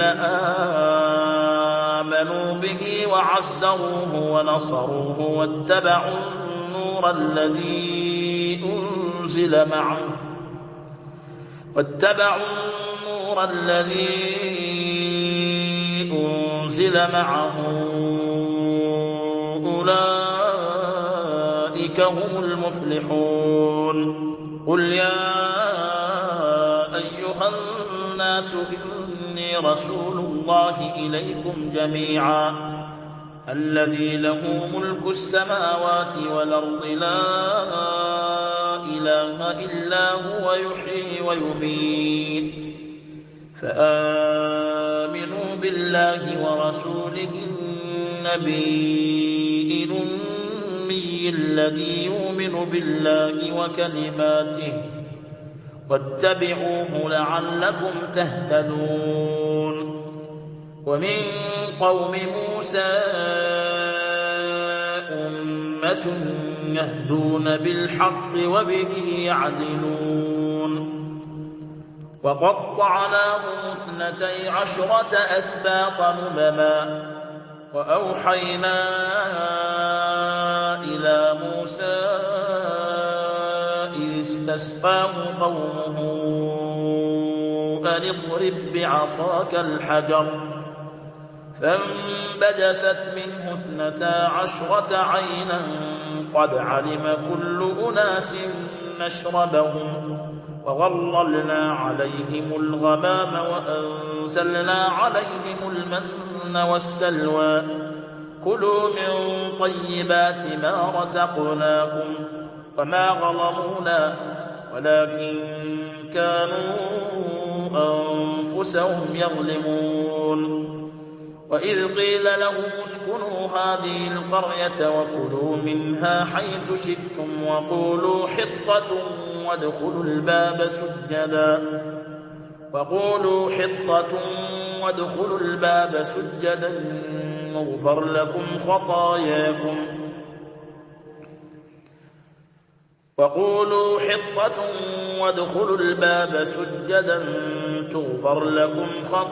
آمَنُوا بِهِ وَعَزَّرُوهُ وَنَصَرُوهُ وَاتَّبَعُوا النُّورَ الَّذِي أُنزِلَ مَعَهُ وَاتَّبَعُوا النُّورَ الَّذِي أُنزِلَ مَعَهُ أُولَئِكَ هُمُ الْمُفْلِحُونَ قُلْ يَا أَيُّهَا النَّاسُ إِنِّي رَسُولُ اللَّهِ إِلَيْكُمْ جَمِيعًا الَّذِي لَهُ مُلْكُ السَّمَاوَاتِ وَالْأَرْضِ لَا إِلَٰهَ إِلَّا هُوَ يُحْيِي وَيُمِيتُ فَآمِنُوا بِاللَّهِ وَرَسُولِهِ النَّبِيِّ الْأُمِّيِّ الَّذِي يُؤْمِنُ بِاللَّهِ وَكَلِمَاتِهِ وَاتَّبِعُوهُ لَعَلَّكُمْ تَهْتَدُونَ وَمِن قَوْمِ مُوسَىٰ أُمَّةٌ يَهْدُونَ بِالْحَقِّ وَبِهِ يَعْدِلُونَ وَقَطَّعْنَاهُمُ اثْنَتَيْ عَشْرَةَ أَسْبَاطً أُمَمًا وَأَوْحَيْنَا إِلَىٰ مُوسَىٰ إِذِ اسْتَسْقَاهُ قَوْمُهُ أَنِ اضْرِب بِّعَصَاكَ الْحَجَرَ فَانبَجَسَتْ مِنْهُ اثْنَتَا عَشْرَةَ عَيْنًا قَدْ عَلِمَ كُلُّ أُنَاسٍ مَّشْرَبَهُمْ وَظَلَّلْنَا عَلَيْهِمُ الْغَمَامَ وَأَنزَلْنَا عَلَيْهِمُ الْمَنَّ وَالسَّلْوَىٰ كُلُوا مِن طَيِّبَاتِ مَا رَزَقْنَاكُمْ وَمَا ظَلَمُونَا وَلَٰكِن كَانُوا أَنفُسَهُمْ يَظْلِمُونَ وَإِذْ قِيلَ لَهُمُ اسْكُنُوا هَٰذِهِ الْقَرْيَةَ وَكُلُوا مِنْهَا حَيْثُ شِئْتُمْ وَقُولُوا حِطَّةٌ وَادْخُلُوا الْبَابَ سُجَّدًا وَقُولُوا حِطَّةٌ وَادْخُلُوا الْبَابَ سُجَّدًا نُّغْفَرْ لَكُمْ خَطَايَاكُمْ وَقُولُوا حِطَّةٌ وَادْخُلُوا الْبَابَ سُجَّدًا تُغْفَرْ لَكُمْ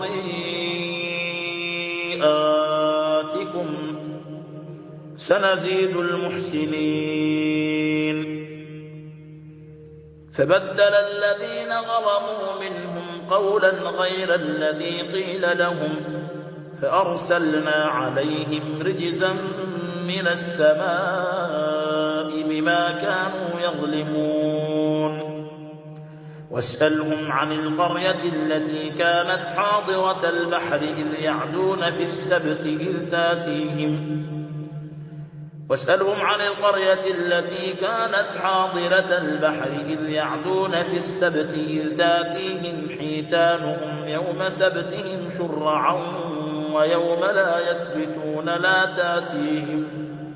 خَطِيئَاتِكُمْ سَنَزِيدُ الْمُحْسِنِينَ فَبَدَّلَ الَّذِينَ ظَلَمُوا مِنْهُمْ قَوْلًا غَيْرَ الَّذِي قِيلَ لَهُمْ فَأَرْسَلْنَا عَلَيْهِمْ رِجْزًا مِّنَ السَّمَاءِ بِمَا كَانُوا يَظْلِمُونَ وَاسْأَلْهُمْ عَنِ الْقَرْيَةِ الَّتِي كَانَتْ حَاضِرَةَ الْبَحْرِ إِذْ يَعْدُونَ في السَّبْتِ إِذْ تَأْتِيهِمْ واسألهم عن القرية التي كانت حاضرة البحر إذ يعدون في السبت إذ تأتيهم حيتانهم يوم سبتهم شرعا ويوم لا يسبتون لا تأتيهم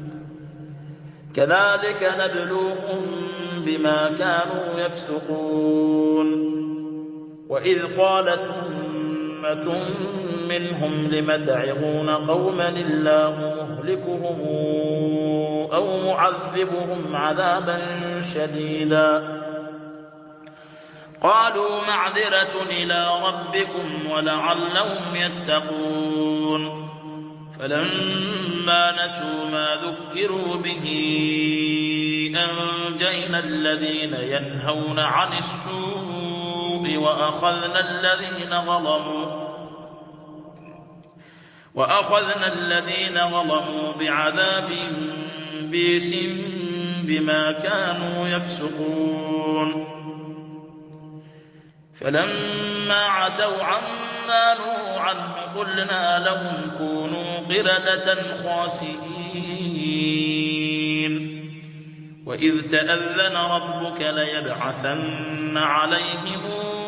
كذلك نبلوهم بما كانوا يفسقون وإذ قالت أمة منهم لم تعظون قوما الله مهلكهم أو معذبهم عذابا شديدا قالوا معذرة إلى ربكم ولعلهم يتقون فلما نسوا ما ذكروا به أنجينا الذين ينهون عن السوء وأخذنا الذين ظلموا وأخذنا الذين ظلموا بعذاب بئس بما كانوا يفسقون فلما عتوا عما نهوا عنه قلنا لهم كونوا قردة خاسئين وإذ تأذن ربك ليبعثن عليهم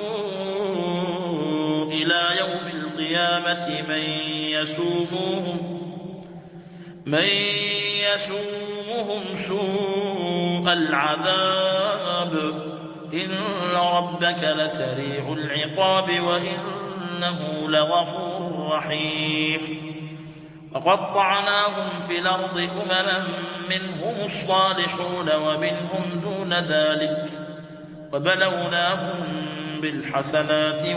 إلى يوم القيامة من يسومهم من يسومهم سوء العذاب إن ربك لسريع العقاب وإنه لغفور رحيم وقطعناهم في الأرض أمما منهم الصالحون ومنهم دون ذلك وبلوناهم بالحسنات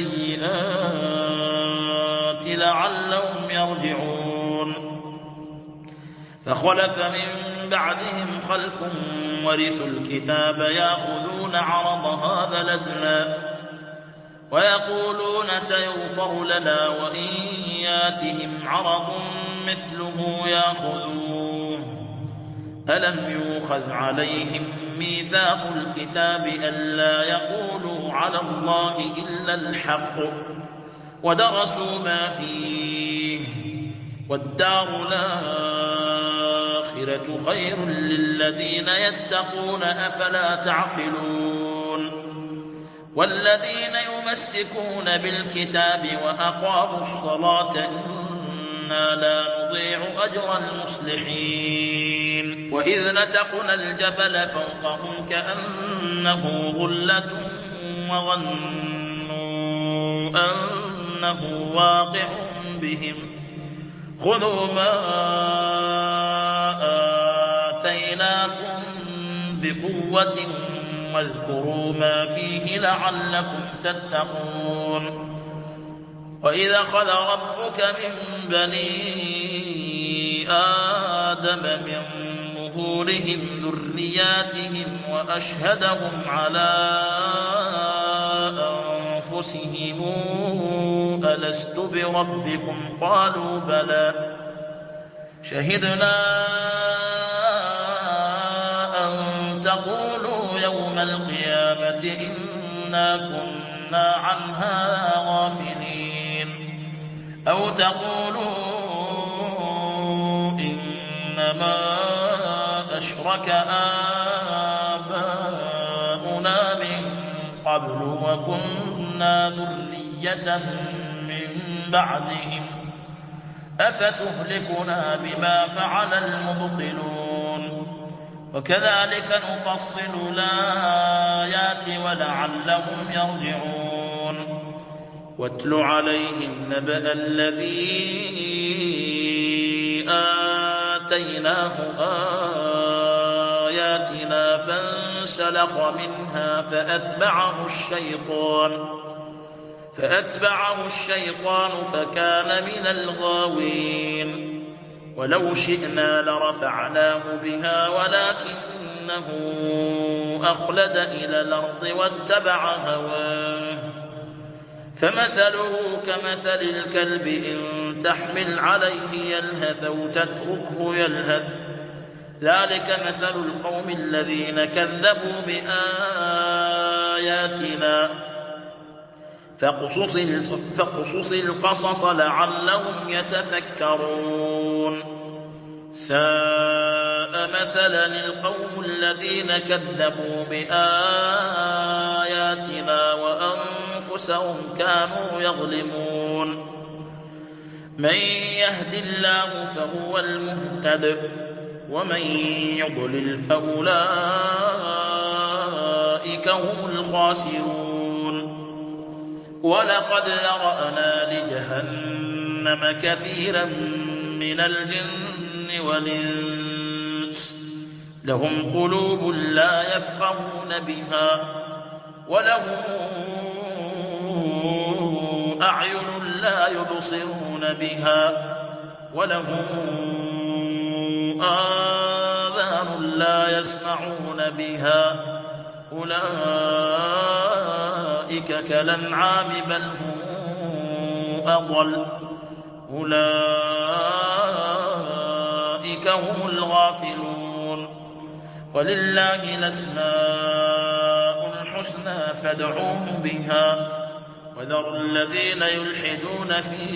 والسيئات لعلهم يرجعون فخلف من بعدهم خلف ورثوا الكتاب يأخذون عرض هذا الأدنى ويقولون سيغفر لنا وإن ياتهم عرض مثله يأخذوه ألم يؤخذ عليهم ميثاق الكتاب ألا يقولوا على الله إلا الحق ودرسوا ما فيه والدار الآخرة خير للذين يتقون أفلا تعقلون والذين يمسكون بالكتاب وأقاموا الصلاة إنا لا نضيع أجر المصلحين وإذ نتقنا الجبل فوقهم كأنه ظلة وظنوا أنه واقع بهم خذوا ما آتيناكم بقوة واذكروا ما فيه لعلكم تتقون وإذا أخذ ربك من بني آدم من ظهورهم ذرياتهم وأشهدهم على أنفسهم ألست بربكم قالوا بلى شهدنا أن تقولوا يوم القيامة إنا كنا عن هذا غافلين أو تقولوا إنما أشرك آباؤنا من قبل وكنا ذرية من بعدهم أفتهلكنا بما فعل المبطلون وكذلك نفصل الآيات ولعلهم يرجعون واتل عليهم نبأ الذي آتيناه آياتنا فانسلخ منها فأتبعه الشيطان فأتبعه الشيطان فكان من الغاوين ولو شئنا لرفعناه بها ولكنه أخلد إلى الأرض واتبع هواه فمثله كمثل الكلب إن تحمل عليه يلهث أو تتركه يلهث ذلك مثل القوم الذين كذبوا بآياتنا فاقصص فاقصص القصص لعلهم يتفكرون ساء مثلا القوم الذين كذبوا بآياتنا وأنفسهم كانوا يظلمون من يهد الله فهو المهتد ومن يضلل فأولئك هم الخاسرون ولقد ذرأنا لجهنم كثيرا من الجن والإنس لهم قلوب لا يفقهون بها ولهم أعين لا يبصرون بها ولهم آذان لا يسمعون بها أولئك كالأنعام بل هم أضل أولئك هم الغافلون ولله الأسماء الحسنى فادعوه بها وذروا الذين يلحدون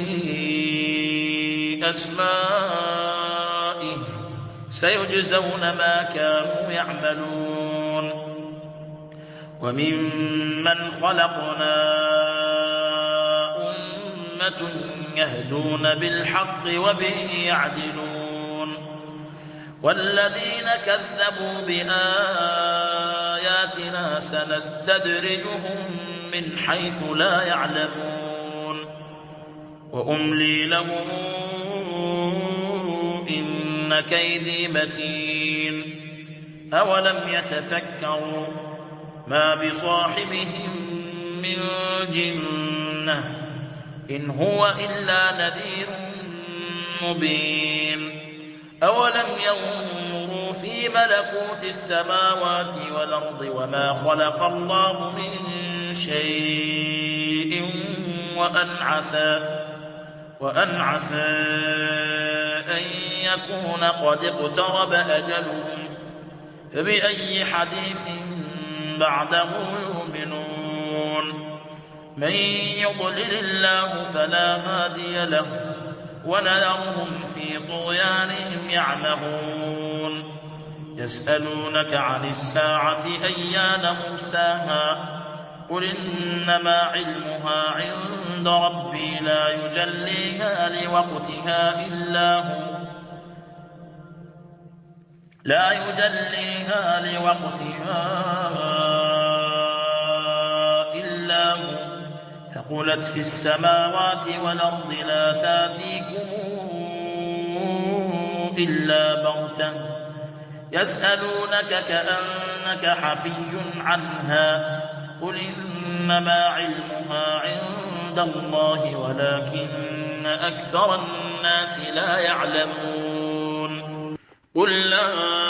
في أسمائه سيجزون ما كانوا يعملون وممن خلقنا أمة يهدون بالحق وبه يعدلون والذين كذبوا بآياتنا سنستدرجهم من حيث لا يعلمون وأملي لهم إن كيدي متين أولم يتفكروا ما بصاحبهم من جنة إن هو إلا نذير مبين أولم ينظروا في ملكوت السماوات والأرض وما خلق الله من شيء وأن عسى وأن عسى أن يكون قد اقترب أجلهم فبأي حديث بعده يؤمنون من يضلل الله فلا هادي له ونذرهم في طغيانهم يعمهون يسألونك عن الساعة أيان مرساها قل إنما علمها عند ربي لا يجليها لوقتها إلا هو لا يجليها لوقتها إلا هو ثقلت في السماوات والأرض لا تأتيكم إلا بغتة يسألونك كأنك حفي عنها قل إنما علمها عند الله ولكن أكثر الناس لا يعلمون قل لا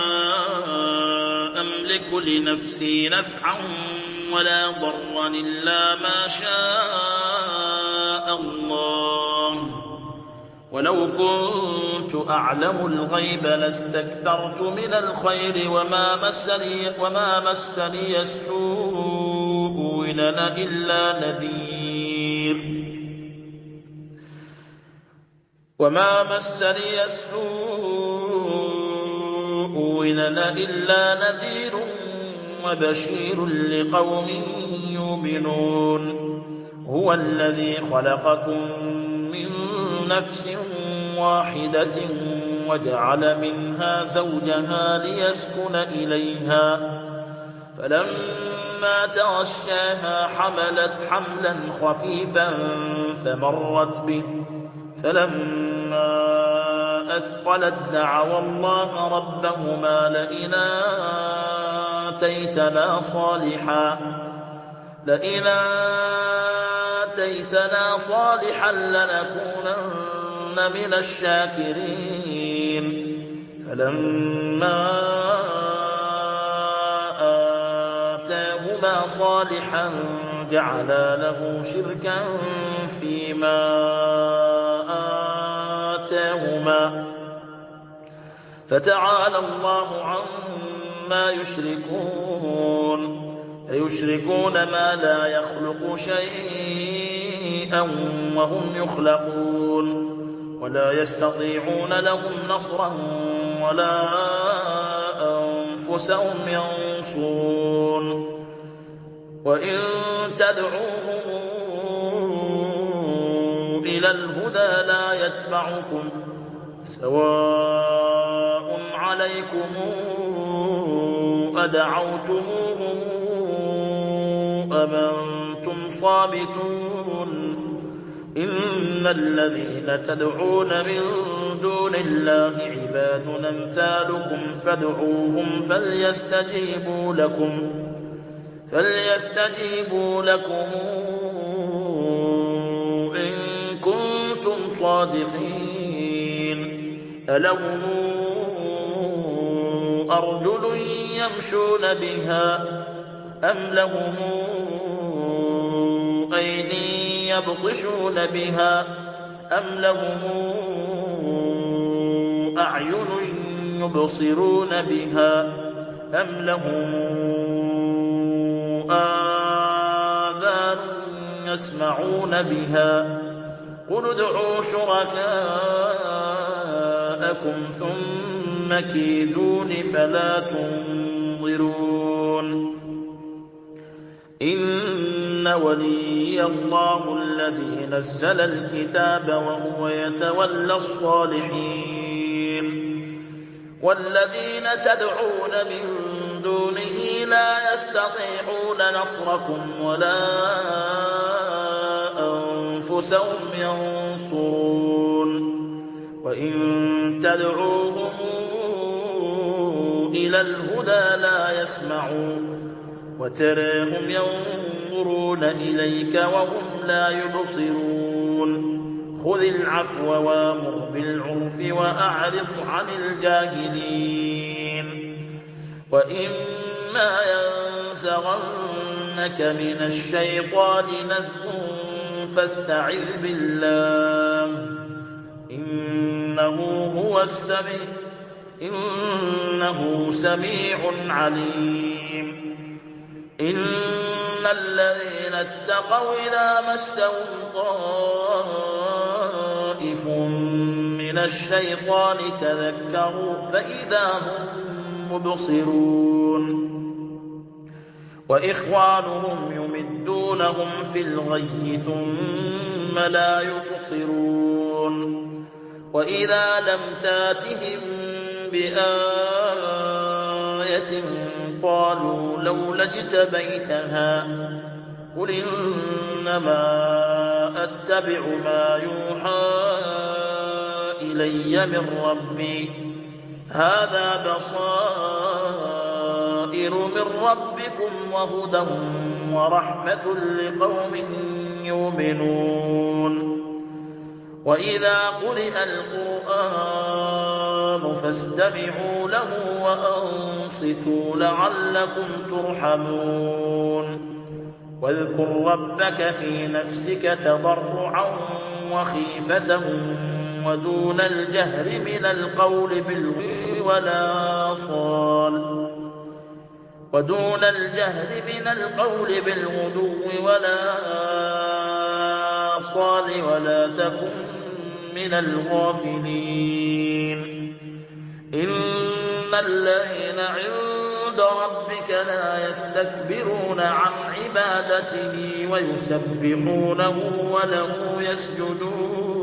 أملك لنفسي نفعا ولا ضرا إلا ما شاء الله ولو كنت أعلم الغيب لاستكثرت من الخير وما مسني, وما مسني السوء إن أنا إلا نذير وما مسني السوء إن أنا إلا نذير وبشير لقوم يؤمنون هو الذي خلقكم من نفس واحدة وجعل منها زوجها ليسكن إليها فلما تغشاها حملت حملا خفيفا فمرت به فلما أثقلت دعوا الله ربهما لئن آتيتنا صالحا لئن آتيتنا صالحا لنكونن من الشاكرين فلما آتاهما صالحا جعلا له شركا فيما آتاهما فتعالى الله عما يشركون أيشركون ما لا يخلق شيئا وهم يخلقون ولا يستطيعون لهم نصرا ولا أنفسهم ينصرون وإن تدعوهم إلى الهدى لا يتبعكم سواء عليكم أدعوتموهم أم أنتم صامتون إن الذين تدعون من دون الله عباد أمثالكم فادعوهم فليستجيبوا لكم فليستجيبوا لكم إن كنتم صادقين ألهم أرجل يمشون بها أم لهم أيدي يبطشون بها أم لهم أعين يبصرون بها أم لهم آذان يسمعون بها قل ادعوا شركاءكم ثم كيدون فلا تنظرون إن وليي الله الذي نزل الكتاب وهو يتولى الصالحين والذين تدعون من دونه لا يستطيعون نصركم ولا أنفسهم ينصرون وإن تدعوهم إلى الهدى لا يسمعون وتراهم ينظرون إليك وهم لا يبصرون خذ العفو وامر بالعرف وأعرض عن الجاهلين وإما ينزغنك من الشيطان نزغ فاستعذ بالله إنه هو السميع إنه سميع عليم إن الذين اتقوا إذا مسهم طائف من الشيطان تذكروا فإذا هم مبصرون وإخوانهم يمدونهم في الغي ثم لا يقصرون وإذا لم تاتهم بآية قالوا لولا اجتبيتها قل إنما أتبع ما يوحى إلي من ربي هذا بصائر من ربكم وهدى ورحمة لقوم يؤمنون وإذا قرئ القرآن فاستمعوا له وأنصتوا لعلكم ترحمون واذكر ربك في نفسك تضرعا وخيفة ودون الجهر من القول بالغدو ولا صال ودون الجهر من القول بالغدو ولا صال ولا تكن من الغافلين إن الذين عند ربك لا يستكبرون عن عبادته ويسبحونه وله يسجدون